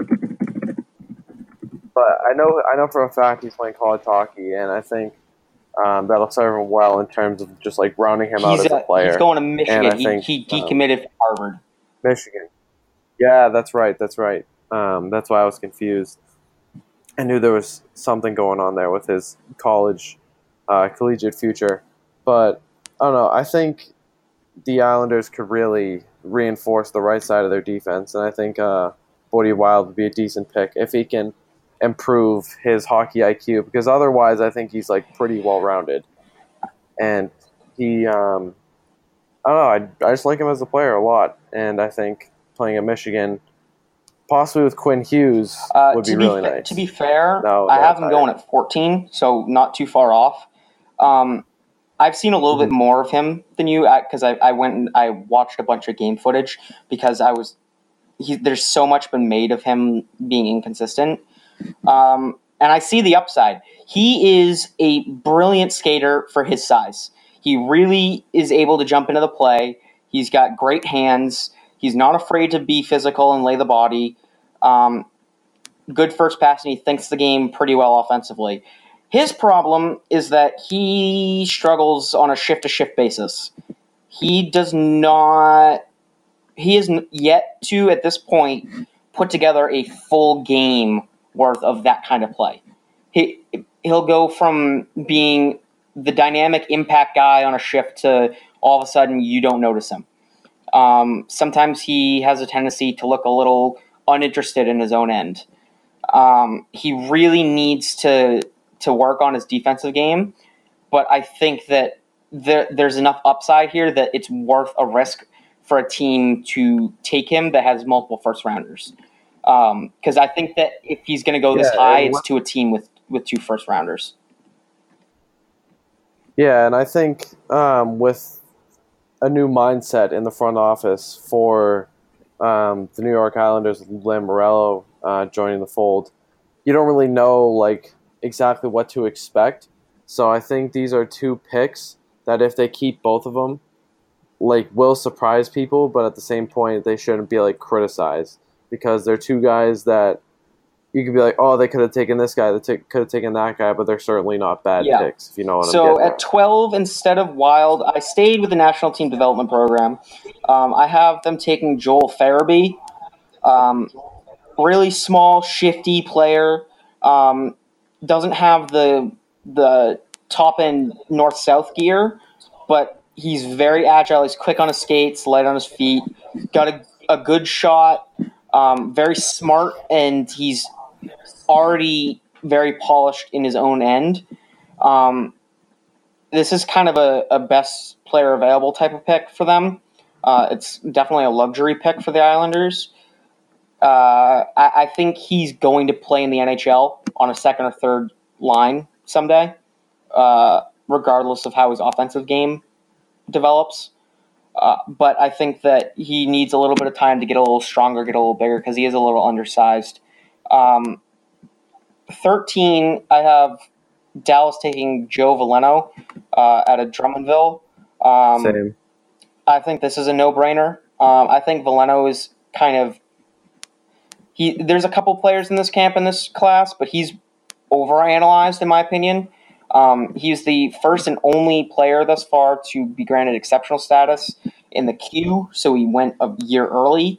but I know for a fact he's playing college hockey, and I think that'll serve him well in terms of just like rounding him out as a player. He's going to And I Michigan. think He decommitted from Harvard. Michigan. Yeah, that's right. That's right. That's why I was confused. I knew there was something going on there with his collegiate future, but I don't know. I think the Islanders could really reinforce the right side of their defense, and I think Bodie Wild would be a decent pick if he can improve his hockey IQ, because otherwise I think he's like pretty well rounded, and he I don't know, I just like him as a player a lot, and I think playing at Michigan, possibly with Quinn Hughes, would be really nice. To be fair, I have him going at 14, so not too far off. I've seen a little bit more of him than you, because I went and I watched a bunch of game footage, because there's so much been made of him being inconsistent. And I see the upside. He is a brilliant skater for his size. He really is able to jump into the play. He's got great hands. He's not afraid to be physical and lay the body. Good first pass, and he thinks the game pretty well offensively. His problem is that he struggles on a shift-to-shift basis. He has yet to, at this point, put together a full game worth of that kind of play. He'll go from being the dynamic impact guy on a shift to all of a sudden you don't notice him. Sometimes he has a tendency to look a little uninterested in his own end. He really needs to work on his defensive game, but I think that there's enough upside here that it's worth a risk for a team to take him that has multiple first rounders. Because I think that if he's going to go this high, it's to a team with 2 first rounders. Yeah, and I think with a new mindset in the front office for the New York Islanders, Lou Morello joining the fold, you don't really know like exactly what to expect. So I think these are 2 picks that if they keep both of them, like will surprise people, but at the same point they shouldn't be like criticized, because they're 2 guys that you could be like, oh, they could have taken this guy, they could have taken that guy, but they're certainly not bad picks, if you know what I'm getting at. So at 12, instead of Wild, I stayed with the National Team Development Program. I have them taking Joel Farabee. Really small, shifty player. Doesn't have the top-end north-south gear, but he's very agile. He's quick on his skates, light on his feet. Got a good shot. Very smart, and he's already very polished in his own end. This is kind of a best player available type of pick for them. It's definitely a luxury pick for the Islanders. I think he's going to play in the NHL on a second or third line someday, regardless of how his offensive game develops. But I think that he needs a little bit of time to get a little stronger, get a little bigger, because he is a little undersized. 13, I have Dallas taking Joe Veleno out of Drummondville. Same. I think this is a no-brainer. I think Veleno is kind of there's a couple players in this camp in this class, but he's overanalyzed in my opinion. He's the first and only player thus far to be granted exceptional status in the queue, so he went a year early.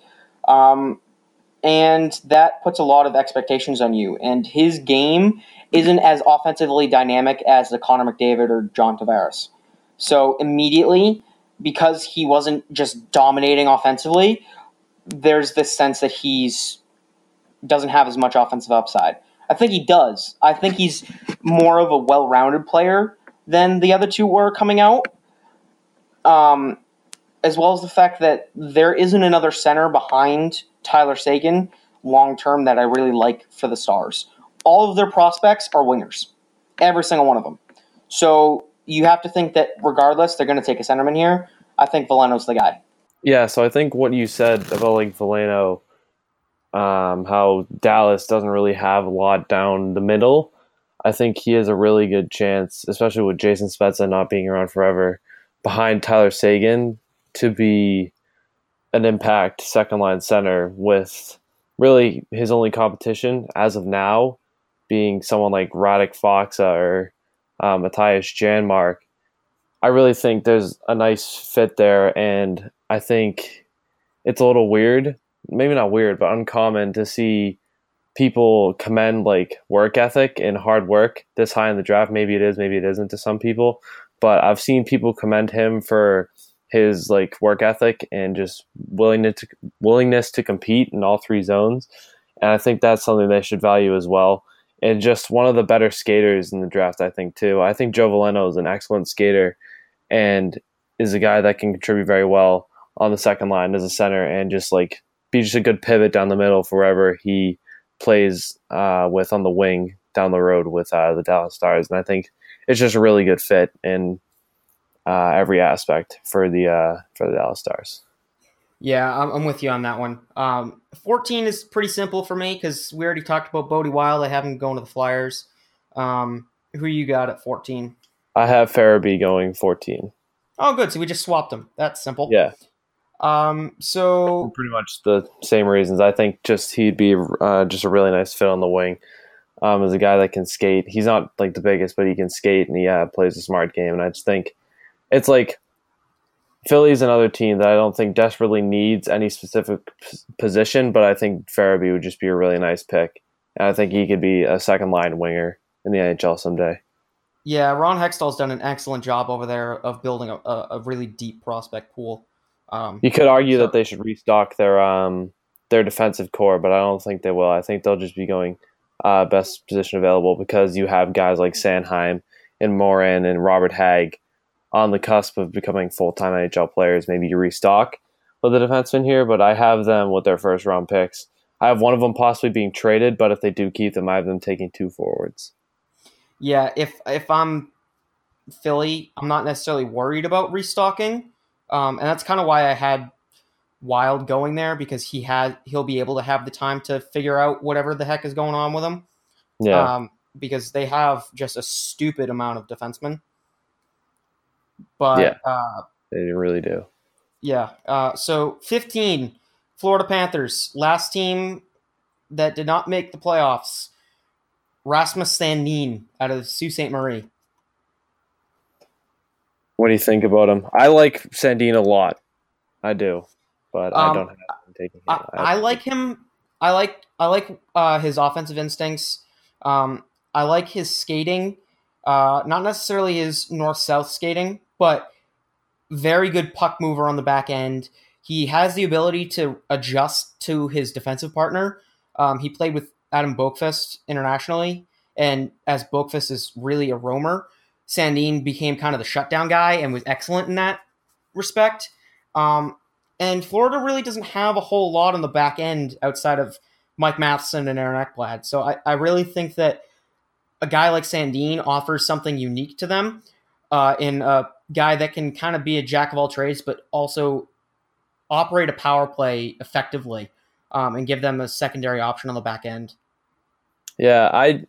And that puts a lot of expectations on you. And his game isn't as offensively dynamic as the Connor McDavid or John Tavares. So immediately, because he wasn't just dominating offensively, there's this sense that he's doesn't have as much offensive upside. I think he does. I think he's more of a well-rounded player than the other two were coming out. As well as the fact that there isn't another center behind Tyler Seguin long term that I really like for the Stars. All of their prospects are wingers, every single one of them. So you have to think that regardless, they're going to take a centerman here. I think Veleno's the guy. Yeah, so I think what you said about like Veleno, how Dallas doesn't really have a lot down the middle. I think he has a really good chance, especially with Jason Spezza not being around forever, behind Tyler Seguin to be an impact second line center with really his only competition as of now being someone like Radek Faksa or Matthias Janmark. I really think there's a nice fit there, and I think it's a little weird, maybe not weird, but uncommon to see people commend like work ethic and hard work this high in the draft. Maybe it is, maybe it isn't to some people, but I've seen people commend him for his like work ethic and just willingness to compete in all three zones, and I think that's something they should value as well. And just one of the better skaters in the draft, I think too. I think Joe Veleno is an excellent skater and is a guy that can contribute very well on the second line as a center and just like be just a good pivot down the middle for wherever he plays with on the wing down the road with the Dallas Stars. And I think it's just a really good fit in every aspect for the Dallas Stars. Yeah, I'm with you on that one. 14 is pretty simple for me because we already talked about Bodie Wild. I have him going to the Flyers. Who you got at 14? I have Farabee going 14. Oh, good. So we just swapped them. That's simple. Yeah. So pretty much the same reasons. I think just he'd be just a really nice fit on the wing. As a guy that can skate. He's not like the biggest, but he can skate and he plays a smart game. And I just think it's like Philly's another team that I don't think desperately needs any specific position, but I think Farabee would just be a really nice pick. And I think he could be a second line winger in the NHL someday. Yeah, Ron Hextall's done an excellent job over there of building a really deep prospect pool. You could argue that they should restock their defensive core, but I don't think they will. I think they'll just be going best position available because you have guys like Sanheim and Morin and Robert Hagg on the cusp of becoming full-time NHL players. Maybe you restock with the defensemen here, but I have them with their first-round picks. I have one of them possibly being traded, but if they do keep them, I have them taking 2 forwards. Yeah, if I'm Philly, I'm not necessarily worried about restocking, and that's kind of why I had Wild going there because he'll be able to have the time to figure out whatever the heck is going on with him. Yeah, because they have just a stupid amount of defensemen. But they really do. Yeah. So 15, Florida Panthers, last team that did not make the playoffs. Rasmus Sandin out of Sault Ste. Marie. What do you think about him? I like Sandin a lot. I do, but I don't have him taking him. I like him. I like his offensive instincts. I like his skating. Not necessarily his north-south skating, but very good puck mover on the back end. He has the ability to adjust to his defensive partner. He played with Adam Boqvist internationally, and as Boqvist is really a roamer, Sandin became kind of the shutdown guy and was excellent in that respect. And Florida really doesn't have a whole lot on the back end outside of Mike Matheson and Aaron Ekblad. So I really think that a guy like Sandin offers something unique to them in a guy that can kind of be a jack of all trades, but also operate a power play effectively and give them a secondary option on the back end. Yeah,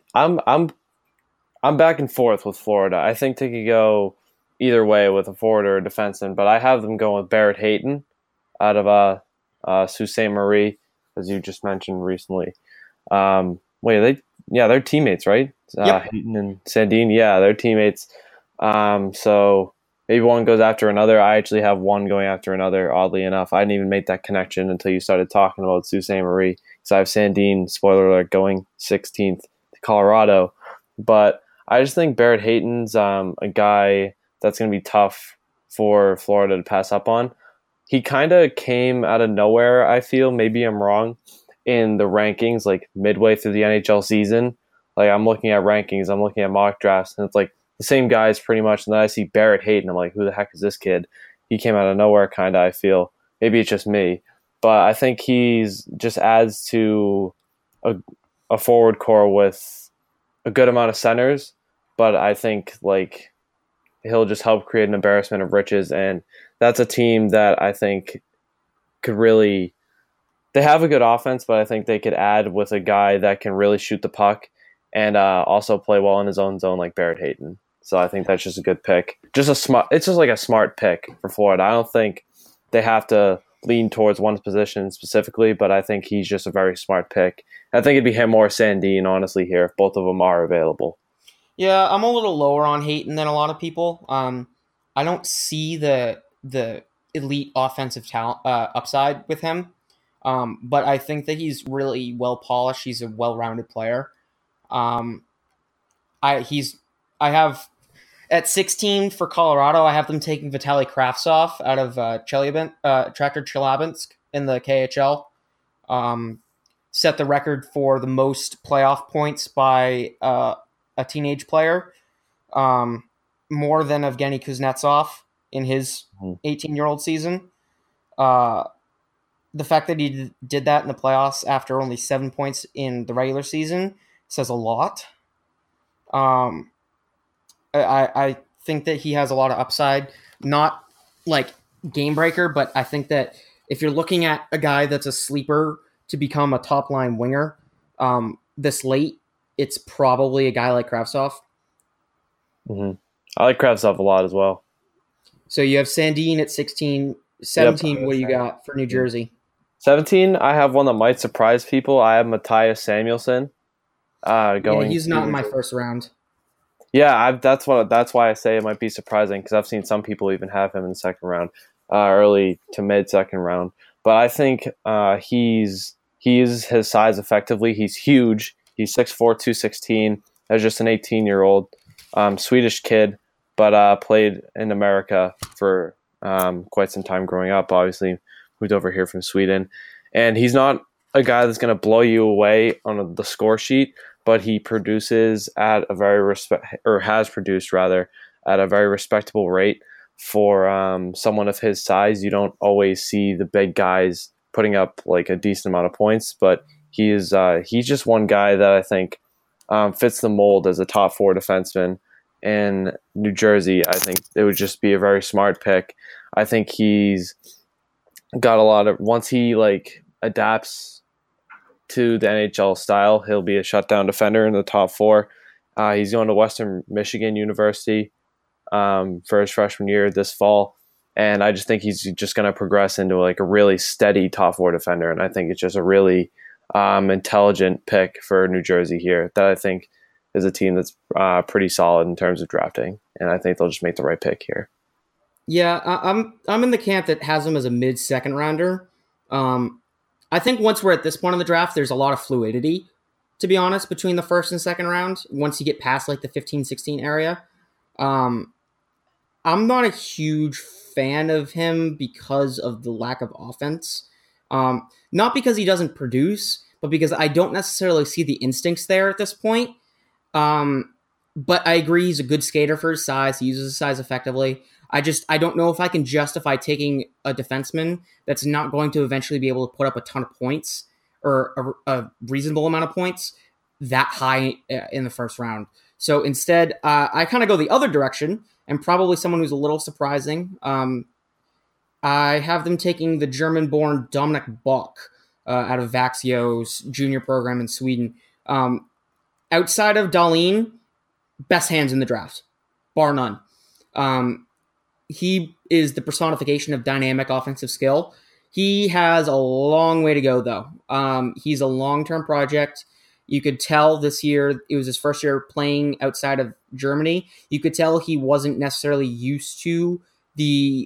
I'm back and forth with Florida. I think they could go either way with a forward or a defenseman, but I have them going with Barrett Hayton out of Sault Ste. Marie, as you just mentioned recently. They're teammates, right? Yep. Hayton and Sandin, yeah, they're teammates. So maybe one goes after another. I actually have one going after another, oddly enough. I didn't even make that connection until you started talking about Sault Ste. Marie. So I have Sandin, spoiler alert, going 16th to Colorado. But I just think Barrett Hayton's a guy that's going to be tough for Florida to pass up on. He kind of came out of nowhere, I feel. Maybe I'm wrong in the rankings, like midway through the NHL season, Like I'm looking at rankings, I'm looking at mock drafts, and it's like the same guys pretty much. And then I see Barrett Hayton, I'm like, who the heck is this kid? He came out of nowhere, kind of. I feel maybe it's just me, but I think he's just adds to a, a forward core with a good amount of centers. But I think like he'll just help create an embarrassment of riches, and that's a team that I think could really. They have a good offense, but I think they could add with a guy that can really shoot the puck and also play well in his own zone like Barrett Hayton. So I think that's just a good pick. Just a smart. It's just like a smart pick for Florida. I don't think they have to lean towards one position specifically, but I think he's just a very smart pick. I think it'd be him or Sandin, honestly, here if both of them are available. Yeah, I'm a little lower on Hayton than a lot of people. I don't see the elite offensive talent upside with him, but I think that he's really well polished. He's a well rounded player. Um, I have at 16 for Colorado. I have them taking Vitaly Kravtsov out of Tractor Chelyabinsk in the KHL. Um, Set the record for the most playoff points by a teenage player, um, more than Evgeny Kuznetsov in his 18-year-old season. Uh, the fact that he did that in the playoffs after only 7 points in the regular season says a lot. Um, I think that he has a lot of upside, not like game breaker, but I think that if you're looking at a guy that's a sleeper to become a top line winger this late, it's probably a guy like Kravtsov. Mm-hmm. I like Kravtsov a lot as well. So you have Sandin at 16. 17, Yep. what do you got for New Jersey? 17, I have one that might surprise people. I have Matthias Samuelsson going. He's not in my first round. Yeah, that's why I say it might be surprising because I've seen some people even have him in the second round, early to mid second round. But I think he uses his size effectively. He's huge. He's 6'4", 216. As just an 18-year-old Swedish kid, but played in America for quite some time growing up. Obviously, moved over here from Sweden, and he's not a guy that's going to blow you away on the score sheet, but he produces at a very has produced rather at a very respectable rate for someone of his size. You don't always see the big guys putting up like a decent amount of points, but he's just one guy that I think fits the mold as a top four defenseman in New Jersey. I think it would just be a very smart pick. I think he's got a lot of once he like adapts to the NHL style, he'll be a shutdown defender in the top four. He's going to Western Michigan University for his freshman year this fall, and I just think he's just going to progress into like a really steady top four defender. And I think it's just a really intelligent pick for New Jersey here that I think is a team that's pretty solid in terms of drafting, and I think they'll just make the right pick here. Yeah, I'm in the camp that has him as a mid second rounder. I think once we're at this point in the draft, there's a lot of fluidity, to be honest, between the first and second round. Once you get past like the 15-16 area, I'm not a huge fan of him because of the lack of offense. Not because he doesn't produce, but because I don't necessarily see the instincts there at this point. But I agree he's a good skater for his size. He uses his size effectively. I don't know if I can justify taking a defenseman that's not going to eventually be able to put up a ton of points or a reasonable amount of points that high in the first round. So instead, I kind of go the other direction and probably someone who's a little surprising. I have them taking the German-born Dominik Bokk out of Vaxio's junior program in Sweden. Outside of Dahlin, best hands in the draft, bar none. He is the personification of dynamic offensive skill. He has a long way to go, though. He's a long-term project. You could tell this year, it was his first year playing outside of Germany. You could tell he wasn't necessarily used to the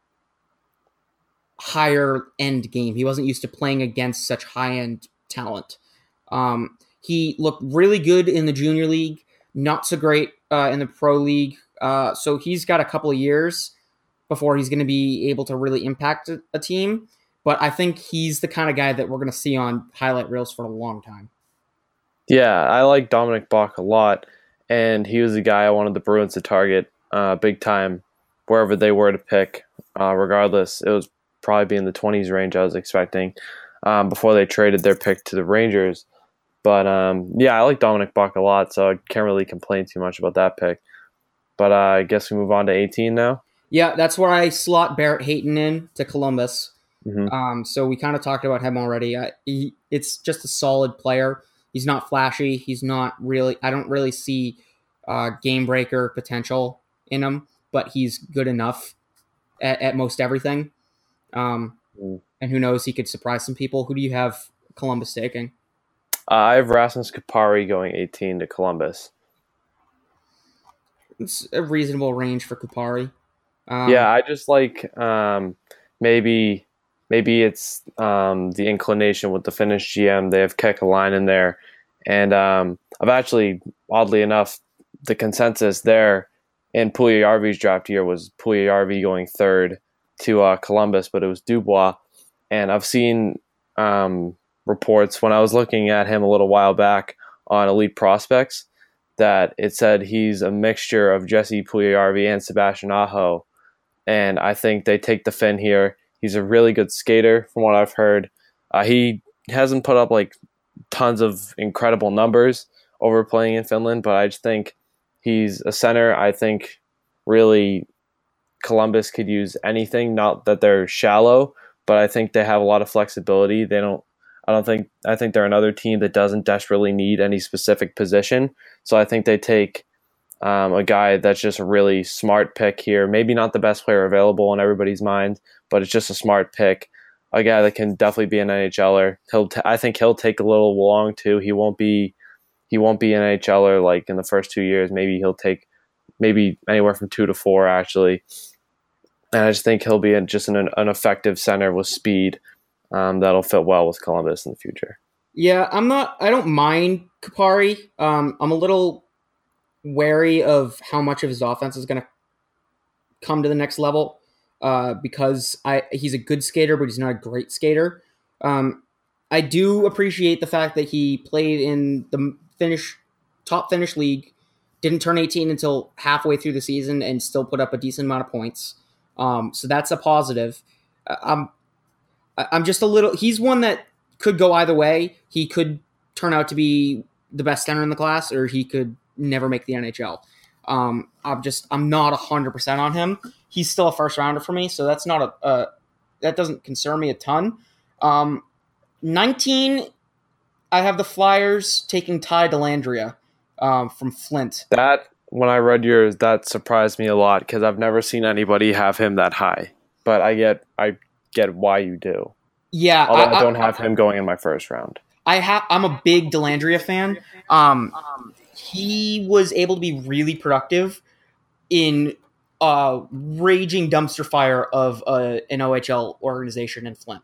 higher end game. He wasn't used to playing against such high-end talent. He looked really good in the junior league, not so great in the pro league. So he's got a couple of years before he's going to be able to really impact a team. But I think he's the kind of guy that we're going to see on highlight reels for a long time. Yeah, I like Dominic Bach a lot, and he was the guy I wanted the Bruins to target big time wherever they were to pick. Regardless, it was probably be in the 20s range I was expecting before they traded their pick to the Rangers. But yeah, I like Dominic Bach a lot, so I can't really complain too much about that pick. But I guess we move on to 18 now. Yeah, that's where I slot Barrett Hayton in to Columbus. Mm-hmm. So we kind of talked about him already. It's just a solid player. He's not flashy. He's not really. I don't really see game breaker potential in him, but he's good enough at most everything. And who knows, he could surprise some people. Who do you have Columbus taking? I have Rasmus Kupari going 18 to Columbus. It's a reasonable range for Kupari. Yeah, I just like maybe it's the inclination with the Finnish GM. They have Kekalainen in there, and I've actually, oddly enough, the consensus there in Puljujärvi's draft year was Puljujärvi going third to Columbus, but it was Dubois, and I've seen reports when I was looking at him a little while back on Elite Prospects that it said he's a mixture of Jesse Puljujärvi and Sebastian Aho. And I think they take the Finn here. He's a really good skater from what I've heard. He hasn't put up like tons of incredible numbers over playing in Finland, but I just think he's a center. I think really Columbus could use anything. Not that they're shallow, but I think they have a lot of flexibility. I think they're another team that doesn't desperately need any specific position. So I think they take a guy that's just a really smart pick here. Maybe not the best player available in everybody's mind, but it's just a smart pick. A guy that can definitely be an NHLer. I think he'll take a little long too. He won't be an NHLer like in the first 2 years. Maybe he'll take anywhere from 2 to 4 actually. And I just think he'll be an effective center with speed that'll fit well with Columbus in the future. Yeah, I don't mind Kupari. I'm a little wary of how much of his offense is going to come to the next level because he's a good skater, but he's not a great skater. I do appreciate the fact that he played in the top Finnish league, didn't turn 18 until halfway through the season, and still put up a decent amount of points. So that's a positive. I'm just a little. He's one that could go either way. He could turn out to be the best center in the class, or he could never make the NHL. I'm not 100% on him. He's still a first rounder for me, so that's not that doesn't concern me a ton. 19, I have the Flyers taking Ty Dellandrea from Flint. That when I read yours, that surprised me a lot because I've never seen anybody have him that high. But I get why you do. Yeah, although I don't have him going in my first round. I'm a big Dellandrea fan. He was able to be really productive in a raging dumpster fire of an OHL organization in Flint.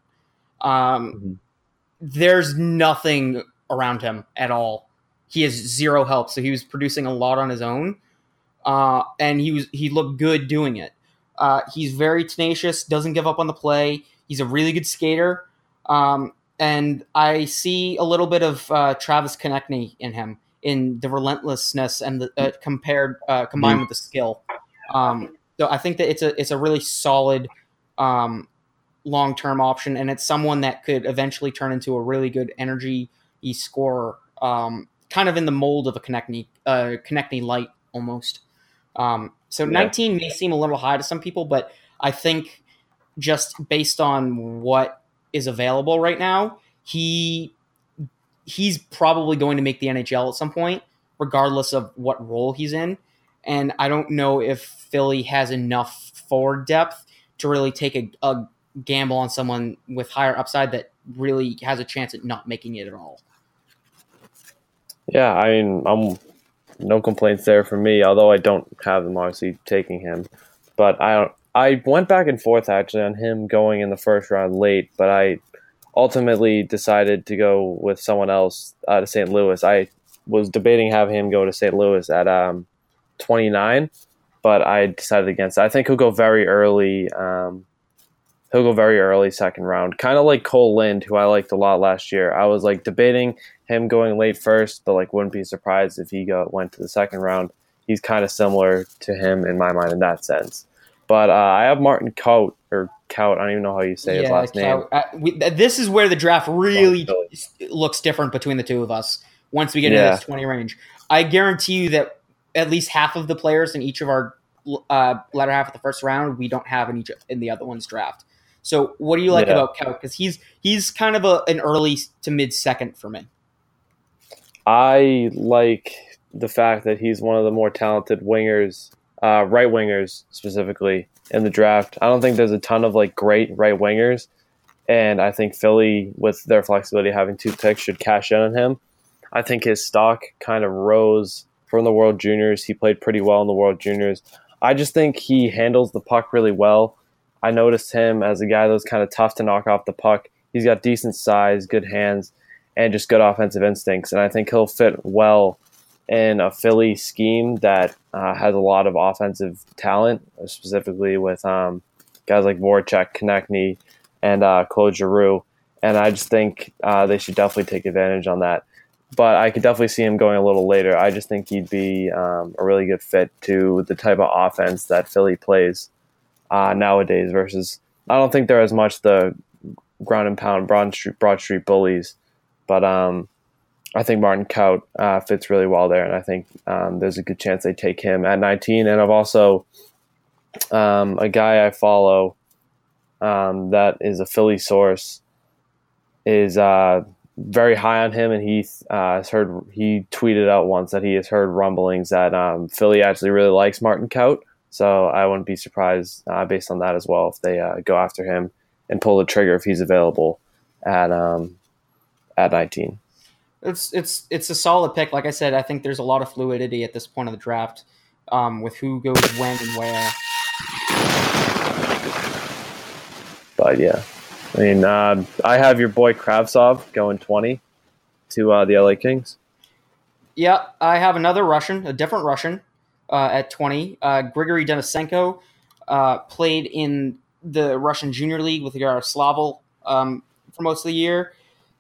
There's nothing around him at all. He has zero help, so he was producing a lot on his own, and he looked good doing it. He's very tenacious, doesn't give up on the play. He's a really good skater, and I see a little bit of Travis Konechny in him, in the relentlessness and the combined with the skill. So I think that it's a really solid long-term option, and it's someone that could eventually turn into a really good energy scorer, kind of in the mold of a Konechny light almost. So 19 may seem a little high to some people, but I think just based on what is available right now, he's probably going to make the NHL at some point, regardless of what role he's in. And I don't know if Philly has enough forward depth to really take a gamble on someone with higher upside that really has a chance at not making it at all. Yeah, I mean, no complaints there for me, although I don't have them obviously taking him. But I went back and forth actually on him going in the first round late, but I ultimately decided to go with someone else to St. Louis. I was debating having him go to St. Louis at 29, but I decided against it. I think he'll go very early. he'll go very early second round. Kind of like Cole Lind, who I liked a lot last year. I was like debating him going late first, but like wouldn't be surprised if he went to the second round. He's kind of similar to him in my mind in that sense. But I have Martin Kaut, or Kaut, I don't even know how you say his last name. This is where the draft really looks different between the two of us once we get into this 20 range. I guarantee you that at least half of the players in each of our latter half of the first round, we don't have in the other one's draft. So what do you like about Kaut? Because he's kind of an early to mid-second for me. I like the fact that he's one of the more talented wingers, right wingers specifically, in the draft. I don't think there's a ton of like great right wingers, and I think Philly, with their flexibility having 2 picks, should cash in on him. I think his stock kind of rose from the World Juniors. He played pretty well in the World Juniors. I just think he handles the puck really well. I noticed him as a guy that was kind of tough to knock off the puck. He's got decent size, good hands, and just good offensive instincts. And I think he'll fit well in a Philly scheme that has a lot of offensive talent, specifically with guys like Voracek, Konechny, and Claude Giroux. And I just think they should definitely take advantage on that. But I could definitely see him going a little later. I just think he'd be a really good fit to the type of offense that Philly plays nowadays versus I don't think they're as much the ground and pound Broad Street bullies. But I think Martin Kaut fits really well there, and I think there's a good chance they take him at 19. And I've also a guy I follow that is a Philly source is very high on him, and he tweeted out once that he has heard rumblings that Philly actually really likes Martin Kaut. So I wouldn't be surprised based on that as well if they go after him and pull the trigger if he's available at 19. It's a solid pick. Like I said, I think there's a lot of fluidity at this point of the draft with who goes when and where. But yeah, I mean, I have your boy Kravtsov going 20 to the LA Kings. Yeah, I have another Russian, a different Russian at 20. Grigory Denisenko played in the Russian Junior League with Yaroslavl for most of the year.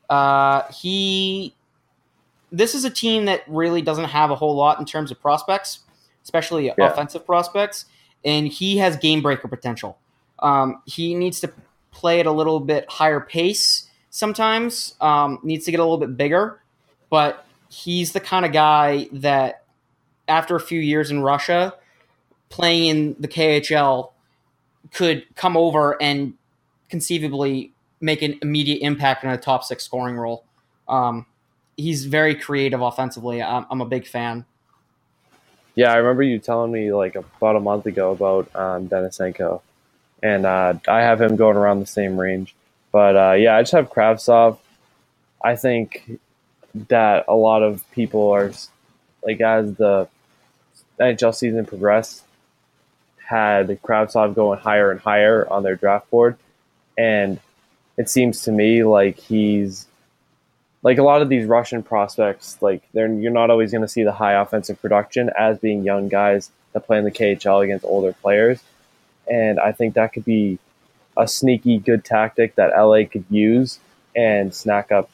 This is a team that really doesn't have a whole lot in terms of prospects, especially offensive prospects, and he has game breaker potential. He needs to play at a little bit higher pace sometimes, needs to get a little bit bigger, but he's the kind of guy that after a few years in Russia, playing in the KHL, could come over and conceivably make an immediate impact in a top 6 scoring role. He's very creative offensively. I'm a big fan. Yeah, I remember you telling me like about a month ago about Denisenko, and I have him going around the same range. But yeah, I just have Kravtsov. I think that a lot of people are, like, as the NHL season progressed, had Kravtsov going higher and higher on their draft board. And it seems to me like he's, like a lot of these Russian prospects, like you're not always going to see the high offensive production as being young guys that play in the KHL against older players. And I think that could be a sneaky good tactic that LA could use and snatch up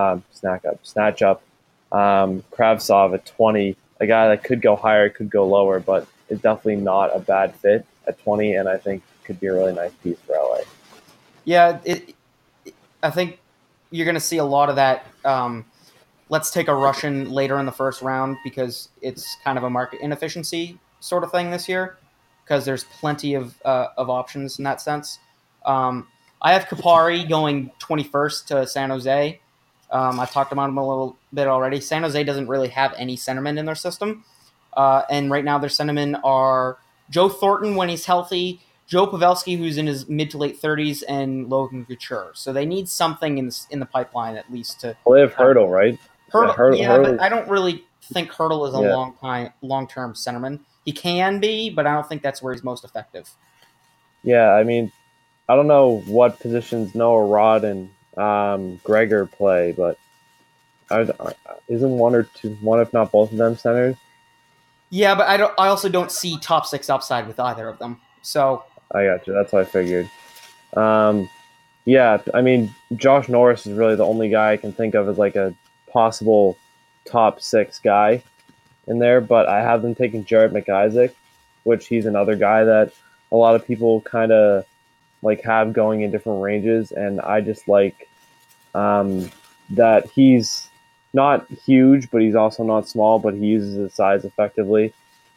Kravtsov at 20, a guy that could go higher, could go lower, but is definitely not a bad fit at 20, and I think could be a really nice piece for LA. Yeah, I think you're going to see a lot of that. Let's take a Russian later in the first round because it's kind of a market inefficiency sort of thing this year because there's plenty of options in that sense. I have Kupari going 21st to San Jose. I talked about him a little bit already. San Jose doesn't really have any centermen in their system. And right now their centermen are Joe Thornton when he's healthy, Joe Pavelski, who's in his mid to late 30s, and Logan Couture. So they need something in the pipeline at least to. Well, they have Hurdle, right? Hurdle. But I don't really think Hurdle is a long-term centerman. He can be, but I don't think that's where he's most effective. Yeah, I mean, I don't know what positions Noah Rod and Gregor play, but isn't one if not both of them centers? Yeah, but I also don't see top 6 upside with either of them. So I got you. That's what I figured. Yeah, I mean, Josh Norris is really the only guy I can think of as like a possible top 6 guy in there, but I have them taking Jared McIsaac, which he's another guy that a lot of people kind of like have going in different ranges, and I just like that he's not huge, but he's also not small, but he uses his size effectively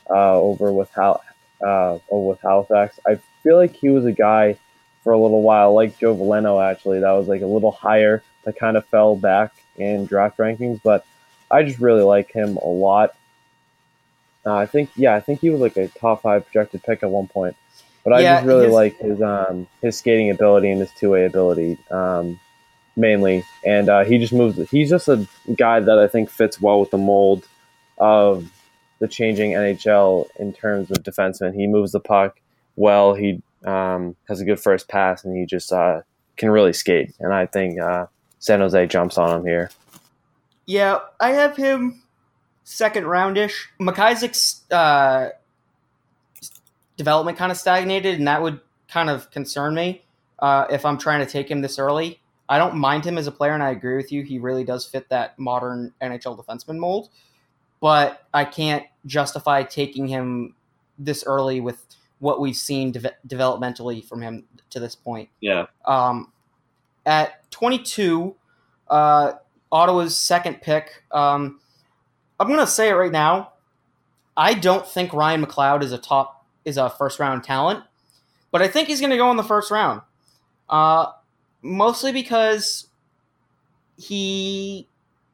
over with Halifax. I feel like he was a guy for a little while, like Joe Valeno actually, that was like a little higher, that kind of fell back in draft rankings, but I just really like him a lot. I think he was like a top 5 projected pick at one point, but I just Yeah, really like his skating ability and his 2-way ability. Mainly, and he just moves. He's just a guy that I think fits well with the mold of the changing NHL in terms of defenseman. He moves the puck well. He has a good first pass, and he just can really skate. And I think San Jose jumps on him here. Yeah, I have him second roundish. McIsaac's development kind of stagnated, and that would kind of concern me if I'm trying to take him this early. I don't mind him as a player, and I agree with you. He really does fit that modern NHL defenseman mold, but I can't justify taking him this early with what we've seen developmentally from him to this point. Yeah. At 22, Ottawa's second pick. I'm going to say it right now. I don't think Ryan McLeod is a first round talent, but I think he's going to go in the first round. Mostly because he's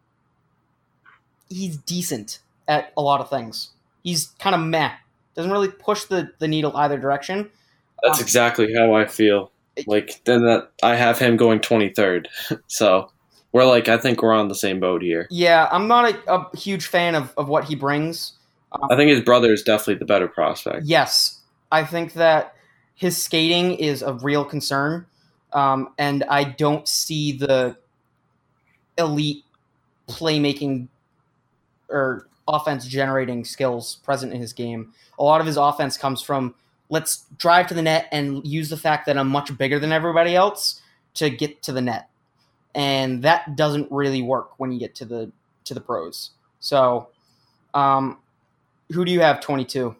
decent at a lot of things. He's kind of meh. Doesn't really push the needle either direction. That's exactly how I feel. Like then that I have him going 23rd. So I think we're on the same boat here. Yeah, I'm not a huge fan of what he brings. I think his brother is definitely the better prospect. Yes, I think that his skating is a real concern. And I don't see the elite playmaking or offense generating skills present in his game. A lot of his offense comes from let's drive to the net and use the fact that I'm much bigger than everybody else to get to the net. And that doesn't really work when you get to the pros. So, who do you have 22?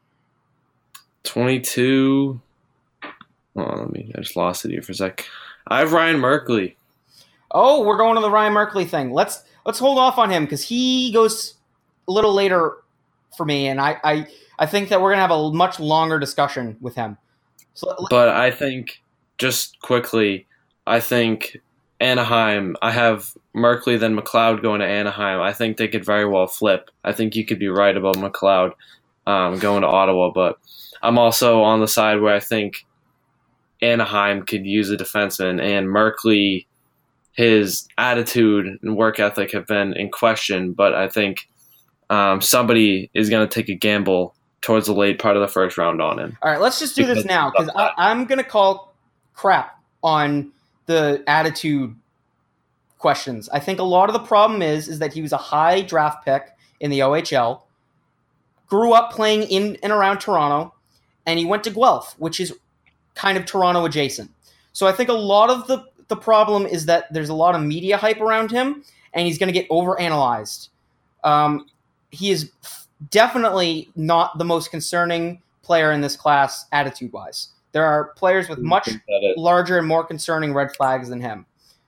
22. Oh, I just lost it here for a sec. I have Ryan Merkley. Oh, we're going to the Ryan Merkley thing. Let's hold off on him because he goes a little later for me, and I think that we're gonna have a much longer discussion with him. But I think just quickly, I think Anaheim. I have Merkley then McLeod going to Anaheim. I think they could very well flip. I think you could be right about McLeod going to Ottawa, but I'm also on the side where I think Anaheim could use a defenseman, and Merkley, his attitude and work ethic have been in question, but I think somebody is going to take a gamble towards the late part of the first round on him. All right, let's just do this now because I'm going to call crap on the attitude questions. I think a lot of the problem is that he was a high draft pick in the OHL, grew up playing in and around Toronto, and he went to Guelph, which is kind of Toronto adjacent. So I think a lot of the problem is that there's a lot of media hype around him, and he's going to get overanalyzed. He is definitely not the most concerning player in this class attitude-wise. There are players with much larger and more concerning red flags than him.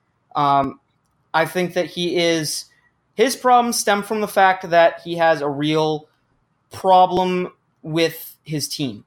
I think that his problems stem from the fact that he has a real problem with his team.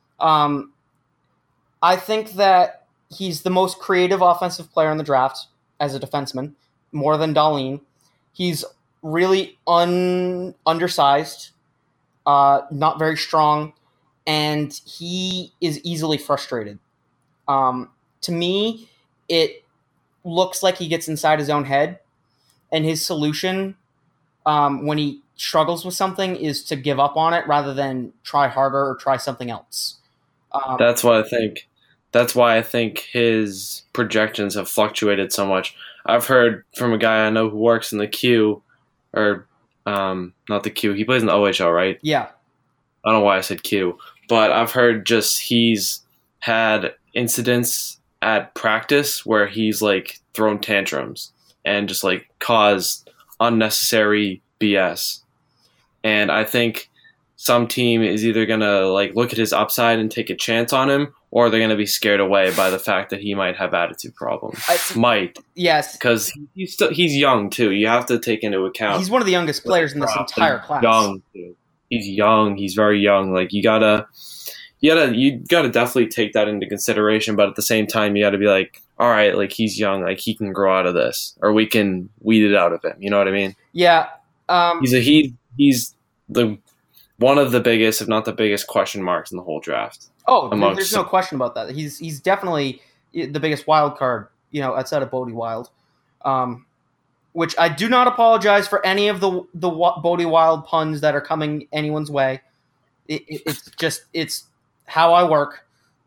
I think that he's the most creative offensive player in the draft as a defenseman, more than Dahlin. He's really undersized, not very strong, and he is easily frustrated. To me, it looks like he gets inside his own head, and his solution when he struggles with something is to give up on it rather than try harder or try something else. That's what I think. That's why I think his projections have fluctuated so much. I've heard from a guy I know who works in the Q, or not the Q. He plays in the OHL, right? Yeah. I don't know why I said Q, but I've heard just he's had incidents at practice where he's like thrown tantrums and just like caused unnecessary BS. And I think some team is either going to like look at his upside and take a chance on him, or they're going to be scared away by the fact that he might have attitude problems. Yes. Because he's young too. You have to take into account. He's one of the youngest players in this entire class. Young, too. He's young. He's very young. Like you gotta definitely take that into consideration. But at the same time, you got to be like, all right, like he's young. Like he can grow out of this, or we can weed it out of him. You know what I mean? Yeah. He's the one of the biggest, if not the biggest, question marks in the whole draft. Oh, there's no question about that. He's definitely the biggest wild card, outside of Bodie Wild. Which I do not apologize for any of the Bodie Wild puns that are coming anyone's way. It's how I work.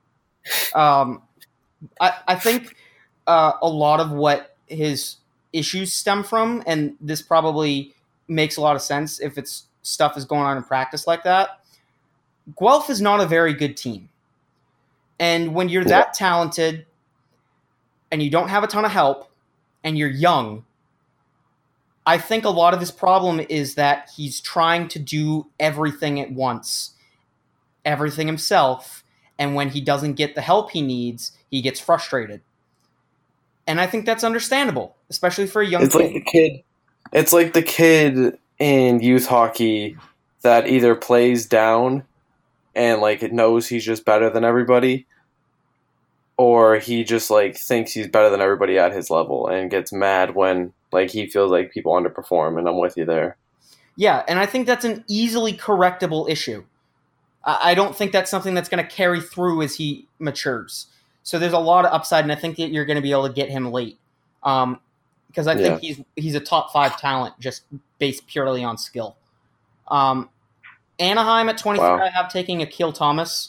I think a lot of what his issues stem from, and this probably makes a lot of sense if it's stuff is going on in practice like that. Guelph is not a very good team. And when you're that talented and you don't have a ton of help and you're young, I think a lot of his problem is that he's trying to do everything at once, everything himself, and when he doesn't get the help he needs, he gets frustrated. And I think that's understandable, especially for a young kid. It's like the kid in youth hockey that either plays down and like knows he's just better than everybody, or he just like thinks he's better than everybody at his level and gets mad when like he feels like people underperform. And I'm with you there. Yeah, and I think that's an easily correctable issue. I don't think that's something that's going to carry through as he matures. So there's a lot of upside, and I think that you're going to be able to get him late. Because I think he's a top 5 talent just based purely on skill. Anaheim at 23, I have taking Akil Thomas.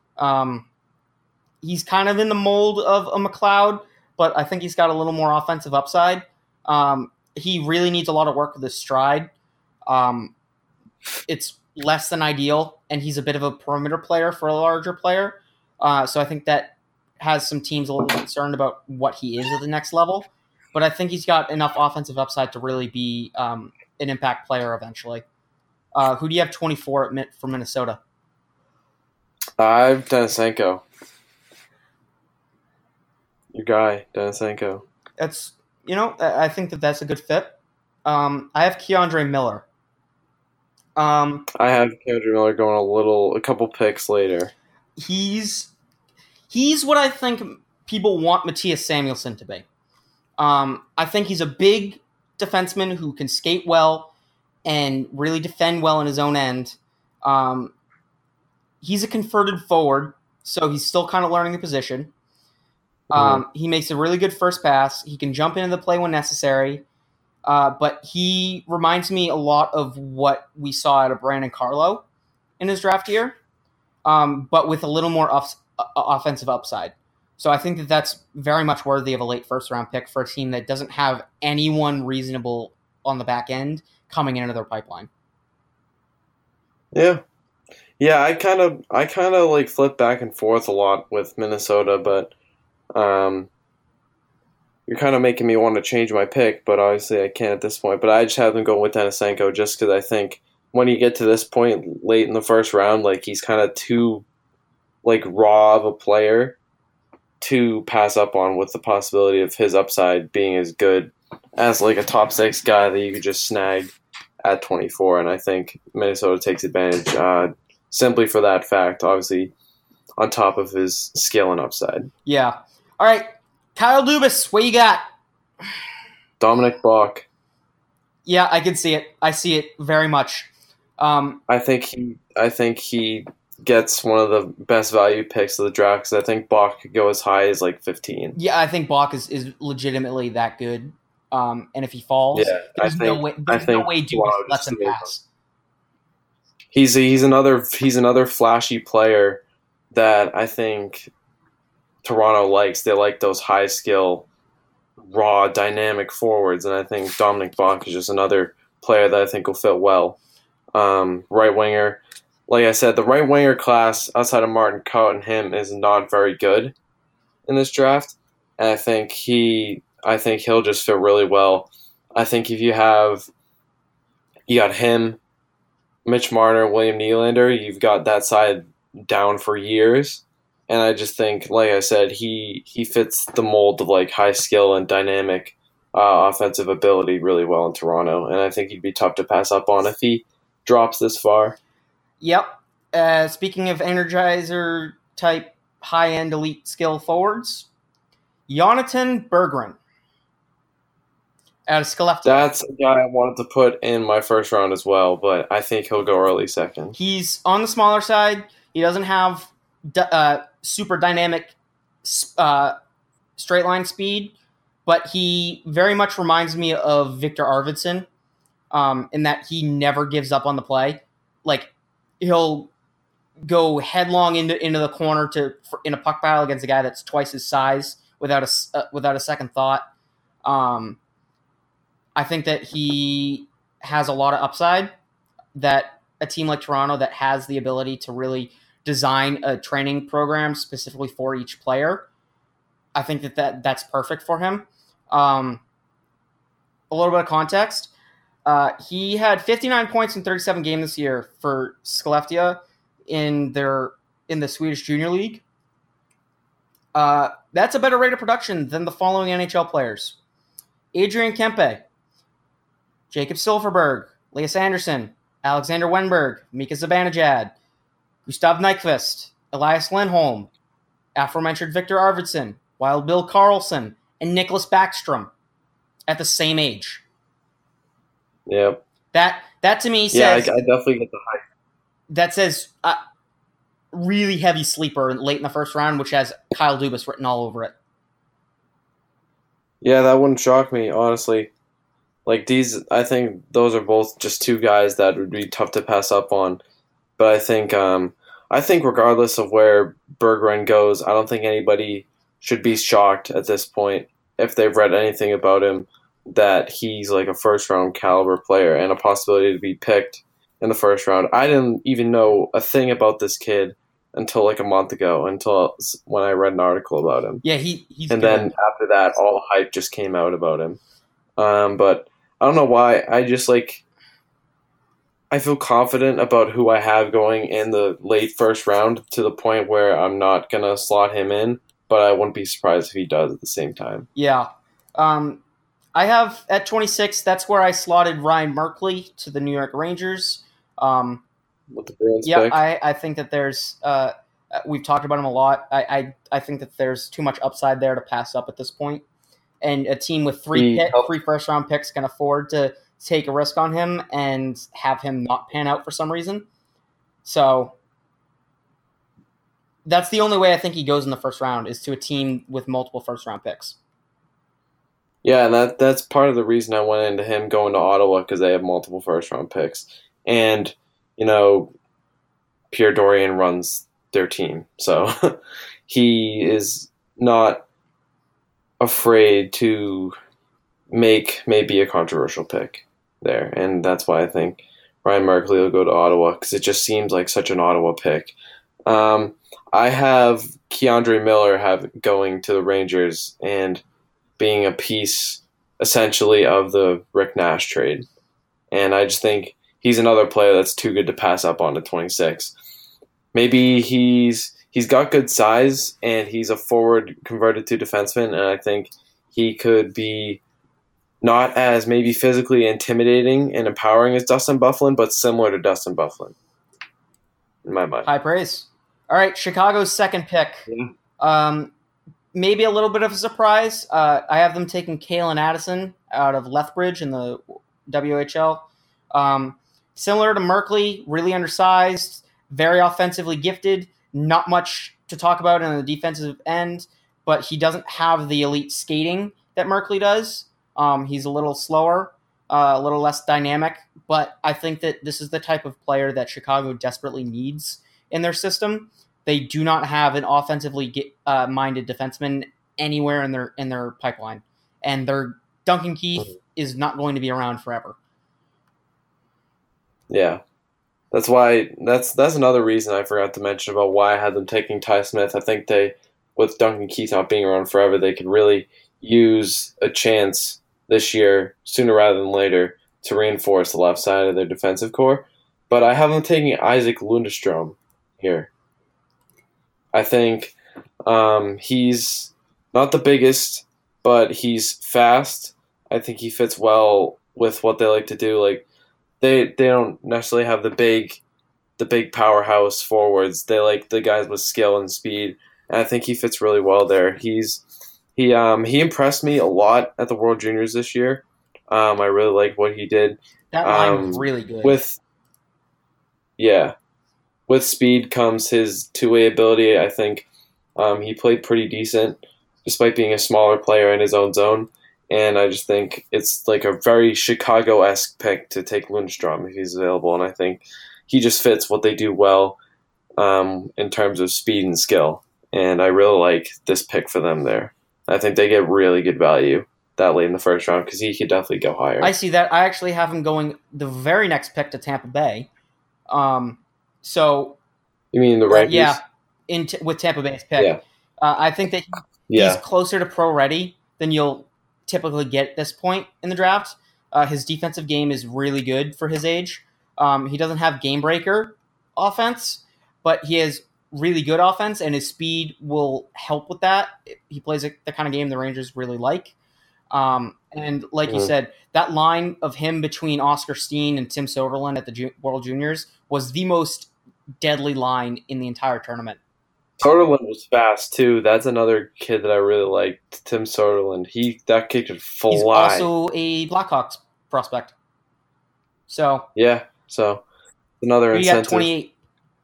He's kind of in the mold of a McLeod, but I think he's got a little more offensive upside. He really needs a lot of work with his stride. It's less than ideal, and he's a bit of a perimeter player for a larger player. So I think that has some teams a little concerned about what he is at the next level. But I think he's got enough offensive upside to really be an impact player eventually. Who do you have 24 for Minnesota? I have Denisenko. Your guy, Denisenko. That's I think that's a good fit. I have Keandre Miller. I have Keandre Miller going a couple picks later. He's what I think people want Matthias Samuelsson to be. I think he's a big defenseman who can skate well and really defend well in his own end. He's a converted forward, so he's still kind of learning the position. He makes a really good first pass. He can jump into the play when necessary. But he reminds me a lot of what we saw out of Brandon Carlo in his draft year, but with a little more offensive upside. So I think that that's very much worthy of a late first-round pick for a team that doesn't have anyone reasonable on the back end coming into their pipeline. Yeah. I kind of like flip back and forth a lot with Minnesota, but you're kind of making me want to change my pick, but obviously I can't at this point. But I just have them going with Denisenko just because I think when you get to this point late in the first round, like he's kind of too like raw of a player to pass up on, with the possibility of his upside being as good as like a top 6 guy that you could just snag at 24. And I think Minnesota takes advantage simply for that fact, obviously on top of his skill and upside. Yeah. All right. Kyle Dubas, what you got? Dominic Bach. Yeah, I can see it. I see it very much. I think he gets one of the best value picks of the draft because I think Bach could go as high as like 15. Yeah, I think Bach is legitimately that good. And if he falls, there's no way Dubas lets him pass. He's another flashy player that I think Toronto likes. They like those high skill, raw, dynamic forwards, and I think Dominic Bach is just another player that I think will fit well. Right winger, like I said, the right winger class outside of Martin Kaut and him is not very good. in this draft, and I think he'll just fit really well. I think if you got him, Mitch Marner, William Nylander, you've got that side down for years. And I just think, like I said, he fits the mold of like high skill and dynamic offensive ability really well in Toronto, and I think he'd be tough to pass up on if he drops this far. Yep. Speaking of Energizer type high end elite skill forwards, Jonathan Berggren out of Skellefteå. That's a guy I wanted to put in my first round as well, but I think he'll go early second. He's on the smaller side. He doesn't have super dynamic straight line speed, but he very much reminds me of Victor Arvidsson in that he never gives up on the play. Like, he'll go headlong into the corner in a puck battle against a guy that's twice his size without a second thought. I think that he has a lot of upside, that a team like Toronto that has the ability to really design a training program specifically for each player, I think that's perfect for him. A little bit of context. He had 59 points in 37 games this year for Skellefteå in the Swedish Junior League. That's a better rate of production than the following NHL players: Adrian Kempe, Jacob Silfverberg, Elias Anderson, Alexander Wenberg, Mika Zibanejad, Gustav Nyquist, Elias Lindholm, aforementioned Victor Arvidsson, Wild Bill Karlsson, and Nicholas Backstrom at the same age. Yep. That to me says... Yeah, I definitely get the hype. That says really heavy sleeper late in the first round, which has Kyle Dubas written all over it. Yeah, that wouldn't shock me, honestly. Like, I think those are both just two guys that would be tough to pass up on. But I think regardless of where Berggren goes, I don't think anybody should be shocked at this point if they've read anything about him that he's like a first-round caliber player and a possibility to be picked in the first round. I didn't even know a thing about this kid until like a month ago, until when I read an article about him. Yeah, he's and good. Then after that, all the hype just came out about him. But I don't know why. I feel confident about who I have going in the late first round to the point where I'm not going to slot him in, but I wouldn't be surprised if he does at the same time. Yeah. I have at 26, that's where I slotted Ryan Merkley to the New York Rangers. With the Bruins yeah, pick. I think that there's we've talked about him a lot. I think that there's too much upside there to pass up at this point. And a team with three first-round picks can afford to take a risk on him and have him not pan out for some reason. So that's the only way I think he goes in the first round, is to a team with multiple first-round picks. Yeah, and that's part of the reason I went into him going to Ottawa, because they have multiple first-round picks. And, Pierre Dorian runs their team. So he is not afraid to make maybe a controversial pick there. And that's why I think Ryan Merkley will go to Ottawa, because it just seems like such an Ottawa pick. I have Keandre Miller going to the Rangers and being a piece, essentially, of the Rick Nash trade. And I just think he's another player that's too good to pass up on at 26. Maybe he's got good size, and he's a forward converted to defenseman, and I think he could be not as maybe physically intimidating and empowering as Dustin Byfuglien, but similar to Dustin Byfuglien, in my mind. High praise. All right, Chicago's second pick. Yeah. Maybe a little bit of a surprise. I have them taking Kalen Addison out of Lethbridge in the WHL. Similar to Merkley, really undersized, very offensively gifted, not much to talk about in the defensive end, but he doesn't have the elite skating that Merkley does. He's a little slower, a little less dynamic, but I think that this is the type of player that Chicago desperately needs in their system. They do not have an offensively minded defenseman anywhere in their pipeline, and their Duncan Keith is not going to be around forever. Yeah, that's why. That's another reason I forgot to mention about why I had them taking Ty Smith. I think they with Duncan Keith not being around forever, they could really use a chance this year, sooner rather than later, to reinforce the left side of their defensive core. But I have them taking Isaac Lundstrom here. I think he's not the biggest, but he's fast. I think he fits well with what they like to do. Like they don't necessarily have the big powerhouse forwards. They like the guys with skill and speed, and I think he fits really well there. He impressed me a lot at the World Juniors this year. I really like what he did. That line was really good. With speed comes his two-way ability. I think he played pretty decent despite being a smaller player in his own zone. And I just think it's like a very Chicago-esque pick to take Lundstrom if he's available. And I think he just fits what they do well in terms of speed and skill. And I really like this pick for them there. I think they get really good value that late in the first round because he could definitely go higher. I see that. I actually have him going the very next pick to Tampa Bay. So you mean the Rangers? Yeah, with Tampa Bay's pick. Yeah. I think that he's closer to pro ready than you'll typically get at this point in the draft. His defensive game is really good for his age. He doesn't have game breaker offense, but he has really good offense, and his speed will help with that. He plays the kind of game the Rangers really like. And like you said, that line of him between Oscar Steen and Tim Soderlund at the World Juniors was the most deadly line in the entire tournament. Soderlund was fast too. That's another kid that I really liked, Tim Soderlund. That kid could fly. He's also a Blackhawks prospect. So another incentive. You got 28.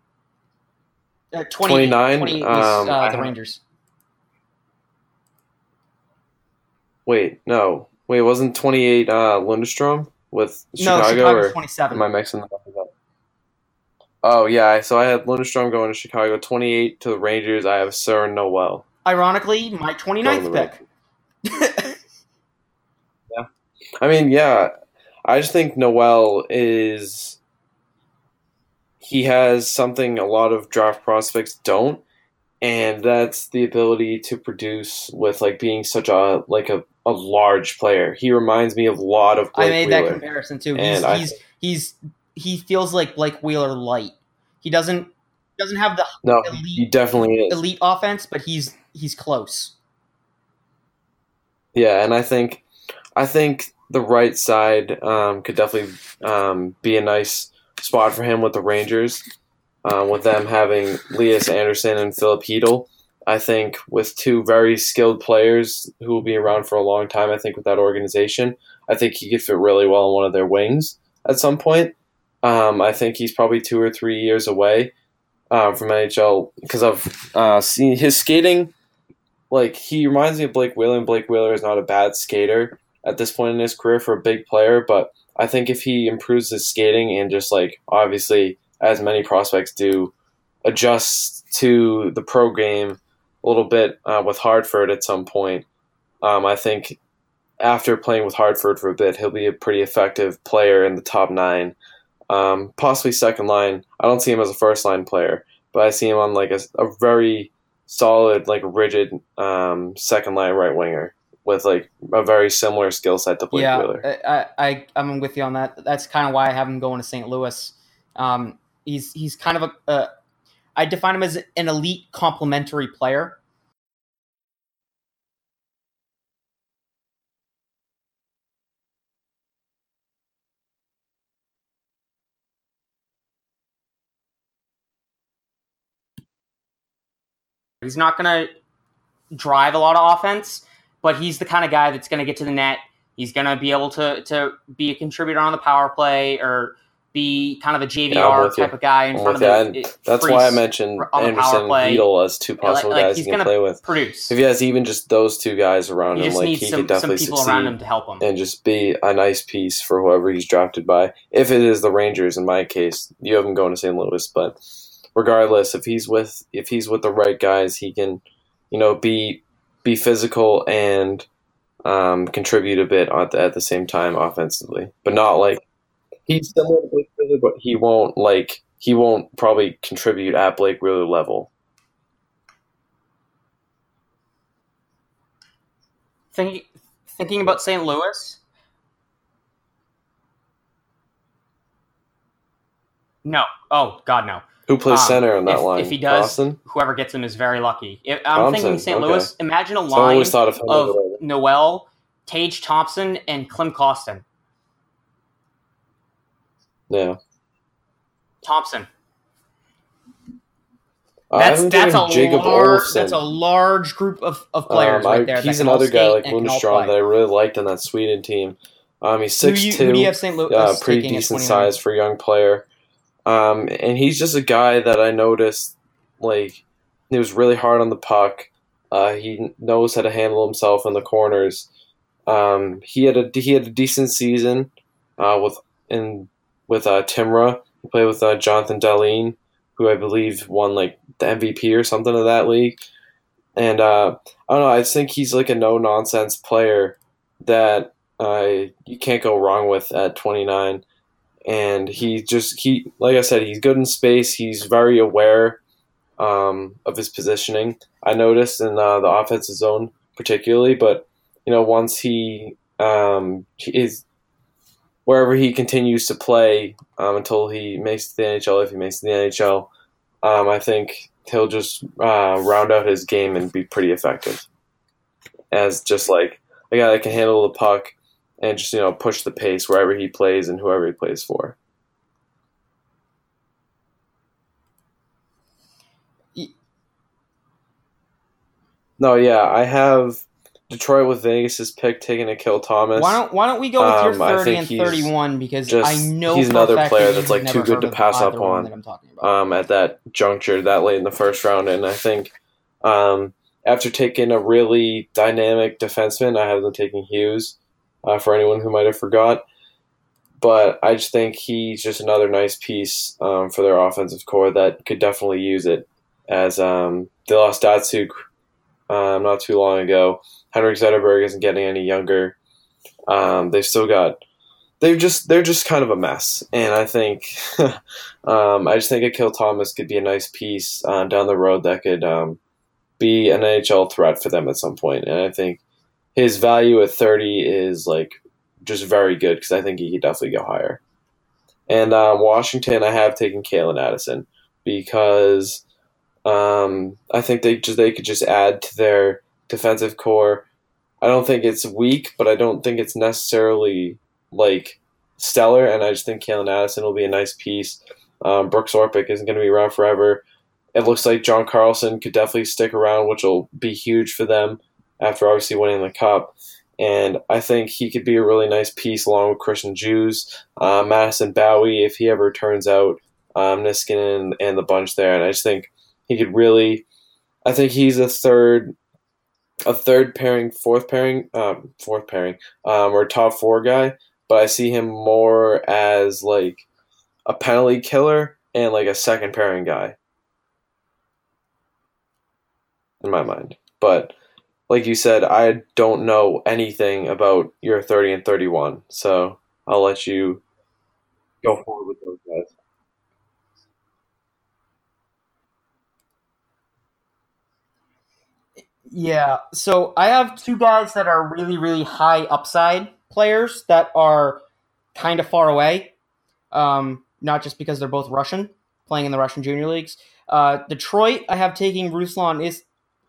29 was the Rangers. Wait, wasn't 28 Lundstrom with Chicago? No, Chicago's 27. Am I mixing that up? Oh, yeah, so I had Lundstrom going to Chicago, 28 to the Rangers. I have Søren Noel. Ironically, my 29th pick. Yeah. I mean, yeah, I just think Noel he has something a lot of draft prospects don't, and that's the ability to produce with like being such a large player. He reminds me of a lot of Blake Wheeler. That comparison too. He feels like Blake Wheeler light. He doesn't have the he definitely is. Elite offense, but he's close. Yeah, and I think the right side could definitely be a nice spot for him with the Rangers, with them having Lias Andersson and Philip Hedl. I think with two very skilled players who will be around for a long time, I think with that organization, I think he could fit really well on one of their wings at some point. I think he's probably 2 or 3 years away from NHL because I've seen his skating. Like, he reminds me of Blake Wheeler, and Blake Wheeler is not a bad skater at this point in his career for a big player, but I think if he improves his skating and just, like, obviously, as many prospects do, adjusts to the pro game a little bit with Hartford at some point, I think after playing with Hartford for a bit, he'll be a pretty effective player in the top 9, possibly second line. I don't see him as a first line player, but I see him on like a very solid, like rigid second line right winger with like a very similar skill set to Blake Wheeler. I'm with you on that. That's kind of why I have him going to St. Louis. He's kind of I define him as an elite complementary player. He's not going to drive a lot of offense, but he's the kind of guy that's going to get to the net. He's going to be able to be a contributor on the power play or be kind of a JVR type of guy in front of the That's why I mentioned Anderson and Hedl as two possible guys he can play with. Produce. If he has even just those two guys around him, like he could definitely some people succeed around him to help him and just be a nice piece for whoever he's drafted by. If it is the Rangers, in my case, you have him going to St. Louis, but regardless, if he's with the right guys, he can, be physical and contribute a bit at the same time offensively, but not like he's similar to Blake Wheeler, but he won't probably contribute at Blake Wheeler level. Thinking about St. Louis. No. Oh God, no. Who plays center on that line? If he does, Boston? whoever gets him is very lucky. I'm thinking Thompson, St. okay. Louis. Imagine a So I line always thought of him of over there. Noel, Tage Thompson, and Klim Kostin. Yeah. Thompson. That's Jacob Olofsson. That's a large group of players right there. He's that can another all guy skate like and can all Lundstrom play. that I really liked in that Sweden team. He's 6'2", Who do you have St. Louis pretty taking at decent 29? size for a young player. And he's just a guy that I noticed, like, he was really hard on the puck. He knows how to handle himself in the corners. He had a decent season with Timra. He played with Jonathan Dahlin, who I believe won like the MVP or something of that league. And I don't know. I think he's like a no nonsense player that you can't go wrong with at 29. And he like I said, he's good in space. He's very aware of his positioning. I noticed in the offensive zone particularly, but once he is wherever he continues to play until he makes the NHL, if he makes the NHL, I think he'll just round out his game and be pretty effective as just like a guy that can handle the puck and just push the pace wherever he plays and whoever he plays for. No, yeah, I have Detroit with Vegas' pick taking Akil Thomas. Why don't we go with your 30 and 31 because I know he's for another a fact player that that's like too good to pass up on at that juncture that late in the first round. And I think after taking a really dynamic defenseman, I have them taking Hughes for anyone who might have forgot. But I just think he's just another nice piece for their offensive core that could definitely use it, as they lost Datsuk not too long ago. Henrik Zetterberg isn't getting any younger. They're just kind of a mess, and I think I just think Akil Thomas could be a nice piece down the road that could be an NHL threat for them at some point. And I think his value at 30 is like just very good because I think he could definitely go higher. And Washington, I have taken Calen Addison because I think they could just add to their defensive core. I don't think it's weak, but I don't think it's necessarily like stellar, and I just think Calen Addison will be a nice piece. Brooks Orpik isn't going to be around forever. It looks like John Carlson could definitely stick around, which will be huge for them after obviously winning the Cup. And I think he could be a really nice piece along with Christian Jews, Madison Bowie, if he ever turns out, Niskanen and the bunch there. And I just think he could really, I think he's a third pairing, fourth pairing, or top four guy. But I see him more as like a penalty killer and like a second pairing guy in my mind. But like you said, I don't know anything about your 30 and 31, so I'll let you go forward with those guys. Yeah, so I have two guys that are really, really high upside players that are kind of far away. Not just because they're both Russian, playing in the Russian junior leagues. Detroit, I have taking Ruslan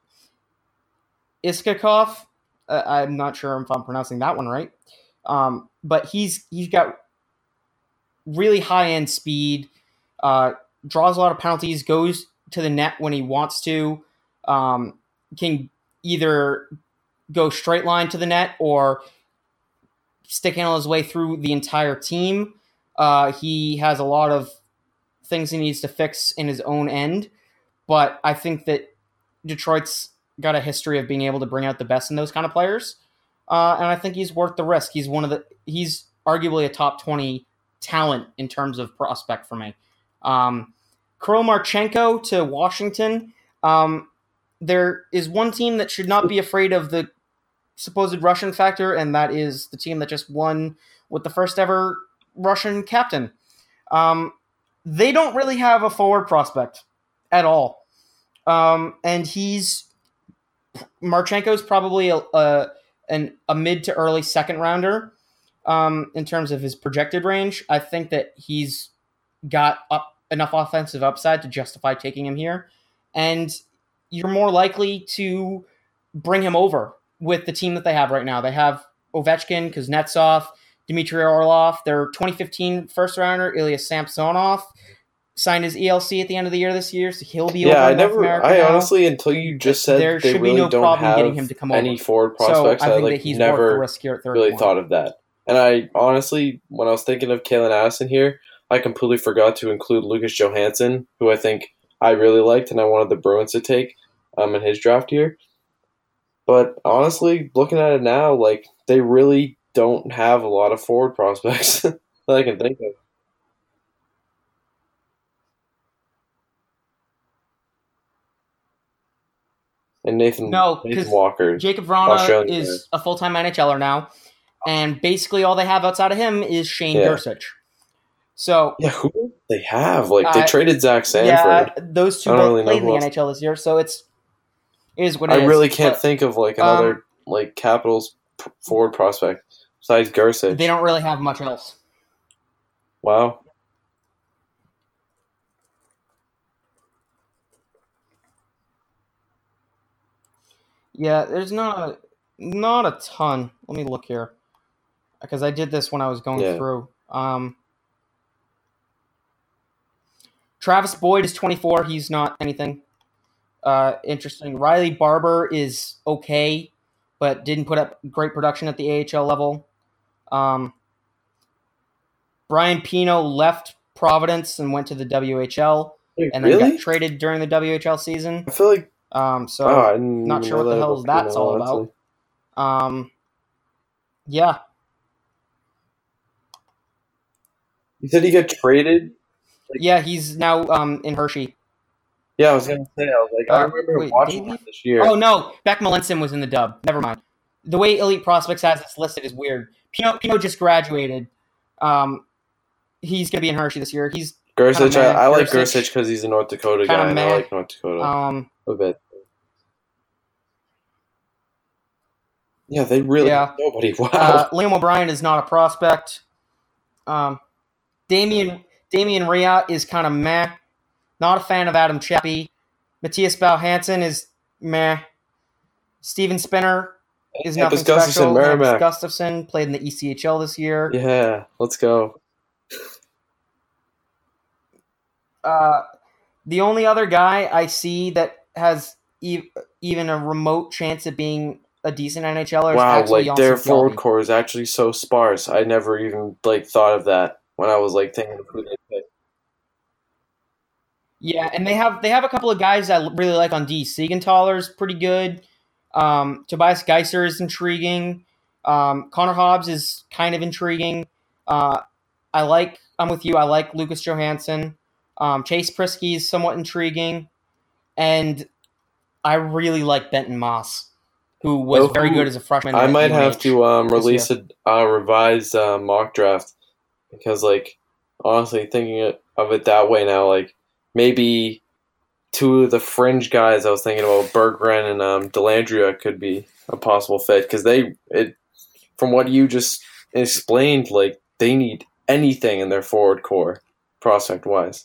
Iskakov. I'm not sure if I'm pronouncing that one right. But he's got really high end speed, draws a lot of penalties, goes to the net when he wants to, can either go straight line to the net or stick handle his way through the entire team. He has a lot of things he needs to fix in his own end, but I think that Detroit's got a history of being able to bring out the best in those kind of players, and I think he's worth the risk. He's arguably a top 20 talent in terms of prospect for me. Kirill Marchenko to Washington. There is one team that should not be afraid of the supposed Russian factor, and that is the team that just won with the first ever Russian captain. They don't really have a forward prospect at all. And Marchenko's probably a mid to early second rounder in terms of his projected range. I think that he's got enough offensive upside to justify taking him here. And you're more likely to bring him over with the team that they have right now. They have Ovechkin, Kuznetsov, Dmitry Orlov, their 2015 first rounder, Ilya Samsonov, signed his ELC at the end of the year this year, so he'll be over in North America now. Honestly, until you just said there they should really be no don't problem have getting him to come any over. forward prospects, So I think like that he's worth the never risk here at 31. really thought of that. And I honestly, when I was thinking of Kalen Addison here, I completely forgot to include Lucas Johansson, who I think I really liked and I wanted the Bruins to take in his draft year. But honestly, looking at it now, like they really don't have a lot of forward prospects that I can think of. And Nathan Walker. Jacob Vrana Australian is a full-time NHLer now, and basically all they have outside of him is Shane Gersich. So yeah, who do they have? Like they traded Zach Sanford. Yeah, those two both played in the NHL this year, so it is what it is. I really can't think of like another like Capitals forward prospect besides Gersich. They don't really have much else. Wow. Yeah, there's not a ton. Let me look here, because I did this when I was going through. Travis Boyd is 24. He's not anything interesting. Riley Barber is okay, but didn't put up great production at the AHL level. Brian Pino left Providence and went to the WHL, and then got traded during the WHL season. I feel like I'm not sure what the hell that's all about. Yeah. You said he got traded? Yeah, he's now in Hershey. Yeah, I was going to say, I remember watching him this year. Oh, no, Beck Melanson was in the dub. Never mind. The way Elite Prospects has this listed is weird. Pino just graduated. He's going to be in Hershey this year. He's Gersich. I like Gersich because he's a North Dakota guy, and I like North Dakota a bit. Yeah, they really have nobody. Wow. Liam O'Brien is not a prospect. Damian Ria is kind of meh. Not a fan of Adam Cheppy. Matthias Bauhansen is meh. Steven Spinner is nothing special. Hampus Gustafson played in the ECHL this year. Yeah, let's go. The only other guy I see that has even a remote chance of being a decent NHLer is actually Janssen their Fjallby. forward core is actually so sparse. I never even thought of that when I was thinking of who they picked. Yeah, and they have a couple of guys I really like on D. Siegenthaler's pretty good. Tobias Geiser is intriguing. Connor Hobbs is kind of intriguing. I'm with you. I like Lucas Johansson. Chase Prisky is somewhat intriguing. And I really like Benton Moss, who was very good as a freshman. I might have to release a revised mock draft because, honestly, thinking of it that way now, maybe two of the fringe guys I was thinking about, Berggren and Dellandrea, could be a possible fit because from what you just explained, they need anything in their forward core, prospect-wise.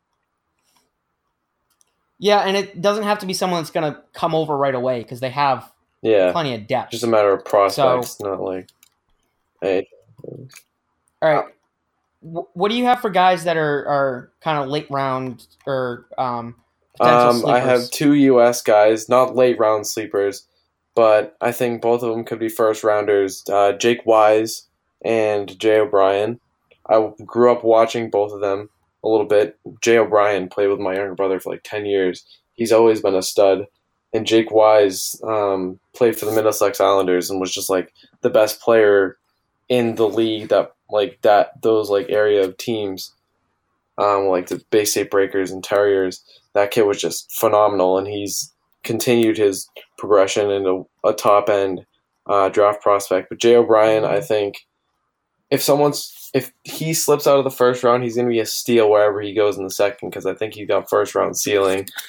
Yeah, and it doesn't have to be someone that's going to come over right away because they have plenty of depth. Just a matter of prospects, not hey. All right. What do you have for guys that are kind of late round or potential sleepers? I have two U.S. guys, not late round sleepers, but I think both of them could be first rounders. Jake Wise and Jay O'Brien. I grew up watching both of them a little bit. Jay O'Brien played with my younger brother for 10 years. He's always been a stud. And Jake Wise played for the Middlesex Islanders and was just the best player in the league those area of teams, the Bay State Breakers and Terriers. That kid was just phenomenal, and he's continued his progression into a top end draft prospect. But Jay O'Brien, I think, if he slips out of the first round, he's going to be a steal wherever he goes in the second because I think he's got first round ceiling.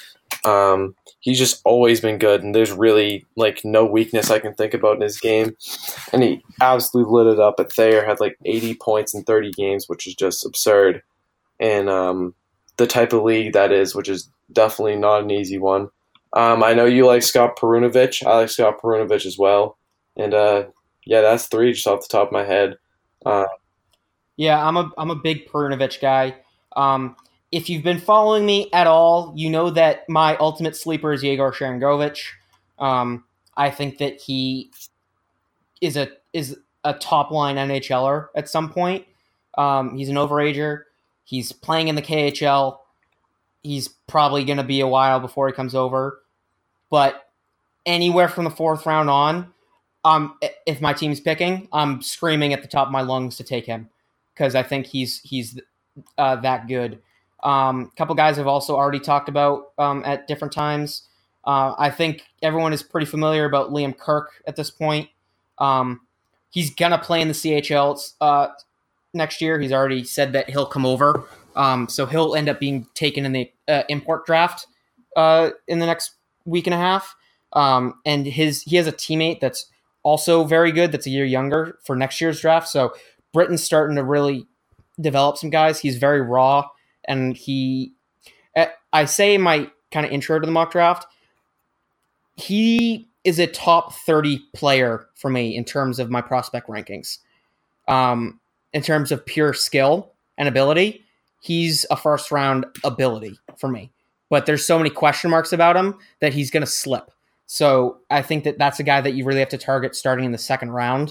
He's just always been good, and there's really no weakness I can think about in his game. And he absolutely lit it up at Thayer, had 80 points in 30 games, which is just absurd. And the type of league that is, which is definitely not an easy one. I know you like Scott Perunovic. I like Scott Perunovic as well. And that's 3 just off the top of my head. Yeah, I'm a big Perunovic guy. If you've been following me at all, you know that my ultimate sleeper is Yegor Sharangovich. I think that he is a top line NHLer at some point. He's an overager. He's playing in the KHL. He's probably going to be a while before he comes over. But anywhere from the 4th round on, if my team's picking, I'm screaming at the top of my lungs to take him because I think he's that good. A couple guys I've also already talked about at different times. I think everyone is pretty familiar about Liam Kirk at this point. He's going to play in the CHL next year. He's already said that he'll come over. So he'll end up being taken in the import draft in the next week and a half. And he has a teammate that's also very good, that's a year younger for next year's draft. So Britain's starting to really develop some guys. He's very raw, and I say in my kind of intro to the mock draft, he is a top 30 player for me in terms of my prospect rankings. In terms of pure skill and ability, he's a first round ability for me. But there's so many question marks about him that he's going to slip. So I think that that's a guy that you really have to target starting in the 2nd round.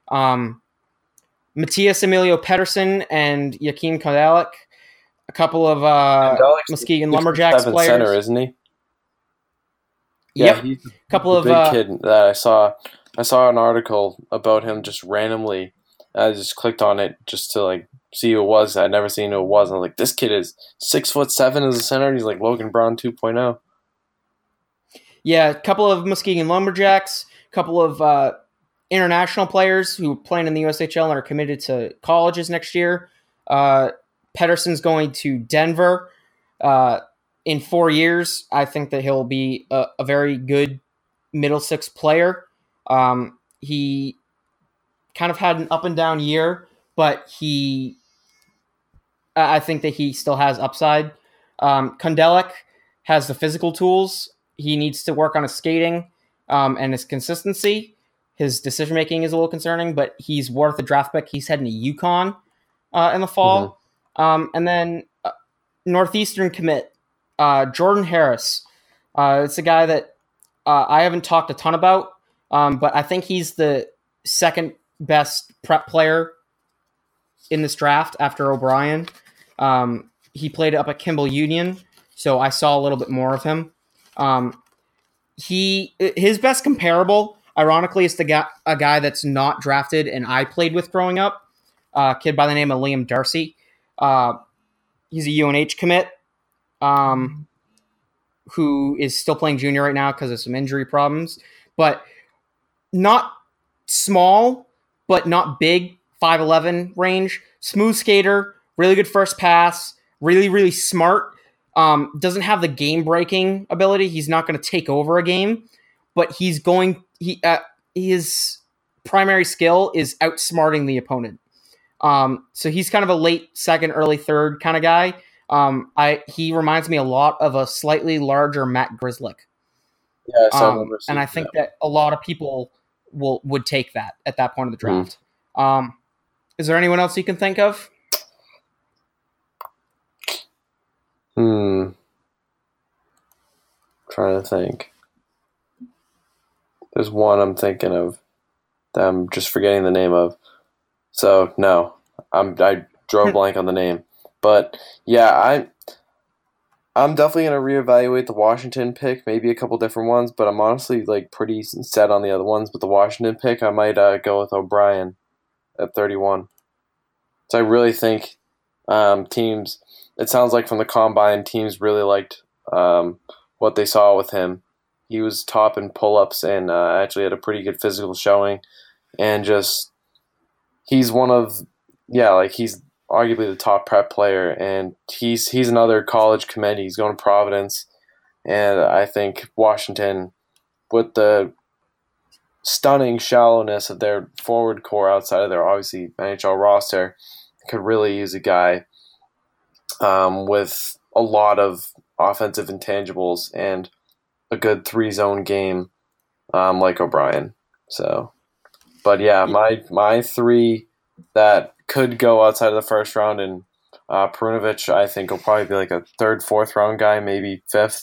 Matthias Emilio Pettersson and Joachim Kondelek, a couple of Muskegon Lumberjacks players. Center, isn't he? Yep. Yeah, he's a couple of big kid that I saw. I saw an article about him just randomly. I just clicked on it just to see who it was. I'd never seen who it was. And I was like, this kid is 6'7" as a center. And he's like Logan Braun 2.0. Yeah, a couple of Muskegon Lumberjacks, a couple of international players who are playing in the USHL and are committed to colleges next year. Pettersson's going to Denver in 4 years. I think that he'll be a very good middle 6 player. He kind of had an up and down year, but I think that he still has upside. Kondelek has the physical tools. He needs to work on his skating and his consistency. His decision-making is a little concerning, but he's worth a draft pick. He's heading to UConn in the fall. Mm-hmm. And then Northeastern commit, Jordan Harris. It's a guy that I haven't talked a ton about, but I think he's the 2nd best prep player in this draft after O'Brien. He played up at Kimball Union, so I saw a little bit more of him. His best comparable, ironically, is a guy that's not drafted and I played with growing up, a kid by the name of Liam Darcy. He's a UNH commit who is still playing junior right now because of some injury problems, but not small, but not big, 5'11" range, smooth skater, really good first pass, really, really smart. Doesn't have the game-breaking ability. He's not going to take over a game, but his primary skill is outsmarting the opponent. So he's kind of a late 2nd, early 3rd kind of guy. He reminds me a lot of a slightly larger Matt Grzelcyk. Yeah, and I think that a lot of people would take that at that point of the draft. Is there anyone else you can think of? Trying to think. There's one I'm thinking of that I'm just forgetting the name of. So no, I drew a blank on the name. But yeah, I'm definitely gonna reevaluate the Washington pick, maybe a couple different ones, but I'm honestly pretty set on the other ones. But the Washington pick, I might go with O'Brien at 31. So I really think teams. It sounds like from the combine, teams really liked what they saw with him. He was top in pull-ups and actually had a pretty good physical showing, and just he's one of he's arguably the top prep player, and he's another college commit. He's going to Providence, And I think Washington, with the stunning shallowness of their forward core outside of their obviously NHL roster, could really use a guy with a lot of offensive intangibles and a good 3-zone game like O'Brien. So, but yeah, my 3 that could go outside of the first round, and Perunovic, I think, will probably be like a 3rd, 4th round guy, maybe 5th.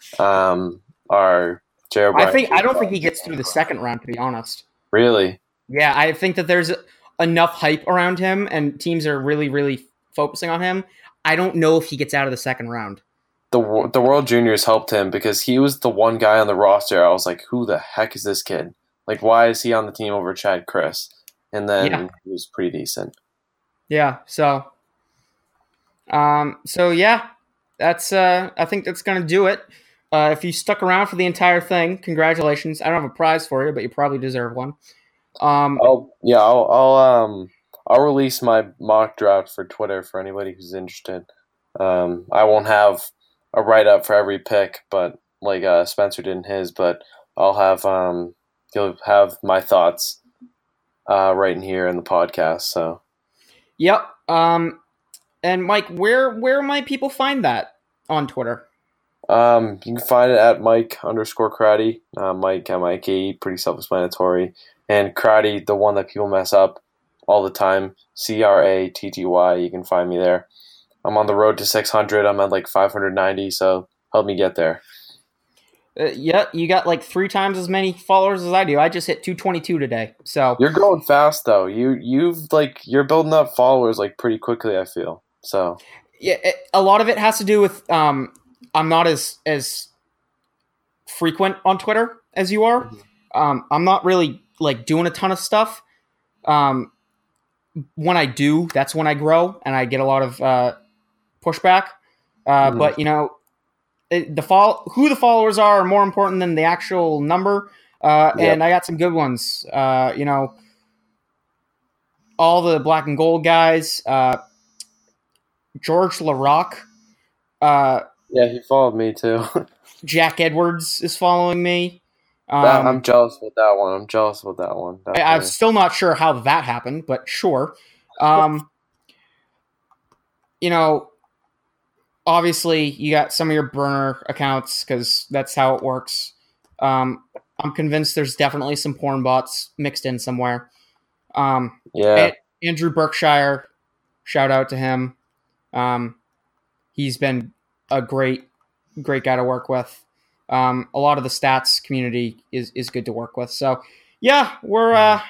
Are Jay O'Brien. I don't think he gets through the second round, to be honest. Really? Yeah, I think that there's enough hype around him, and teams are really, really focusing on him. I don't know if he gets out of the second round. The World Juniors helped him because he was the one guy on the roster. I was like, who the heck is this kid? Like, why is he on the team over Chad Chris? And then he was pretty decent. Yeah. So yeah, that's I think that's gonna do it. If you stuck around for the entire thing, congratulations. I don't have a prize for you, but you probably deserve one. I'll release my mock draft for Twitter for anybody who's interested. I won't have a write-up for every pick, but like Spencer did in his, but I'll have you'll have my thoughts right in here in the podcast. So, yep. And Mike, where might people find that on Twitter? You can find it at Mike_Crotty. Mike MIKE, pretty self-explanatory. And Crotty, the one that people mess up all the time, CRATTY. You can find me there. I'm on the road to 600. I'm at like 590, so help me get there. Yeah, you got like 3 times as many followers as I do. I just hit 222 today. So you're going fast though. You're building up followers like pretty quickly, I feel. So yeah, a lot of it has to do with I'm not as frequent on Twitter as you are. I'm not really like doing a ton of stuff. When I do, that's when I grow and I get a lot of pushback. But you know, who the followers are more important than the actual number. And I got some good ones. You know, all the black and gold guys. George Larocque. Yeah, he followed me too. Jack Edwards is following me. I'm jealous with that one. I'm still not sure how that happened, but sure. You know, obviously you got some of your burner accounts because that's how it works. I'm convinced there's definitely some porn bots mixed in somewhere. Andrew Berkshire, shout out to him. He's been a great guy to work with. A lot of the stats community is good to work with. So yeah, we're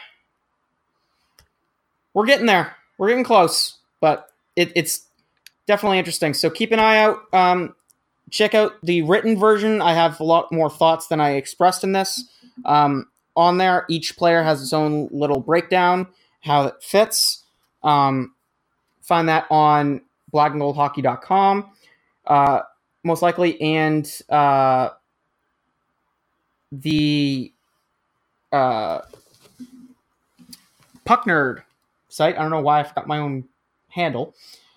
getting there. We're getting close, but it's definitely interesting. So keep an eye out. Check out the written version. I have a lot more thoughts than I expressed in this. On there, each player has its own little breakdown, how it fits. Find that on blackandgoldhockey.com, most likely, and the Puck Nerd site. I don't know why I forgot my own handle.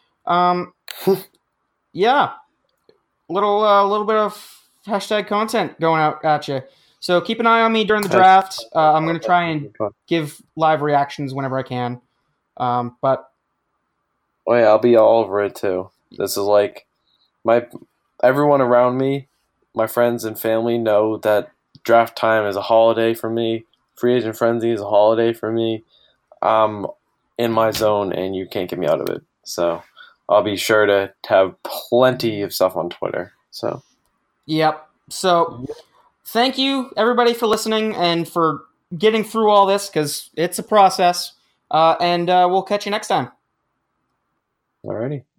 Yeah, little bit of hashtag content going out at you. So keep an eye on me during the draft. I'm going to try and give live reactions whenever I can. But oh yeah, I'll be all over it too. This is like everyone around me, my friends and family know that draft time is a holiday for me. Free agent frenzy is a holiday for me. I'm in my zone and you can't get me out of it. So I'll be sure to have plenty of stuff on Twitter. So yep. So thank you everybody for listening and for getting through all this because it's a process. And we'll catch you next time. Alrighty.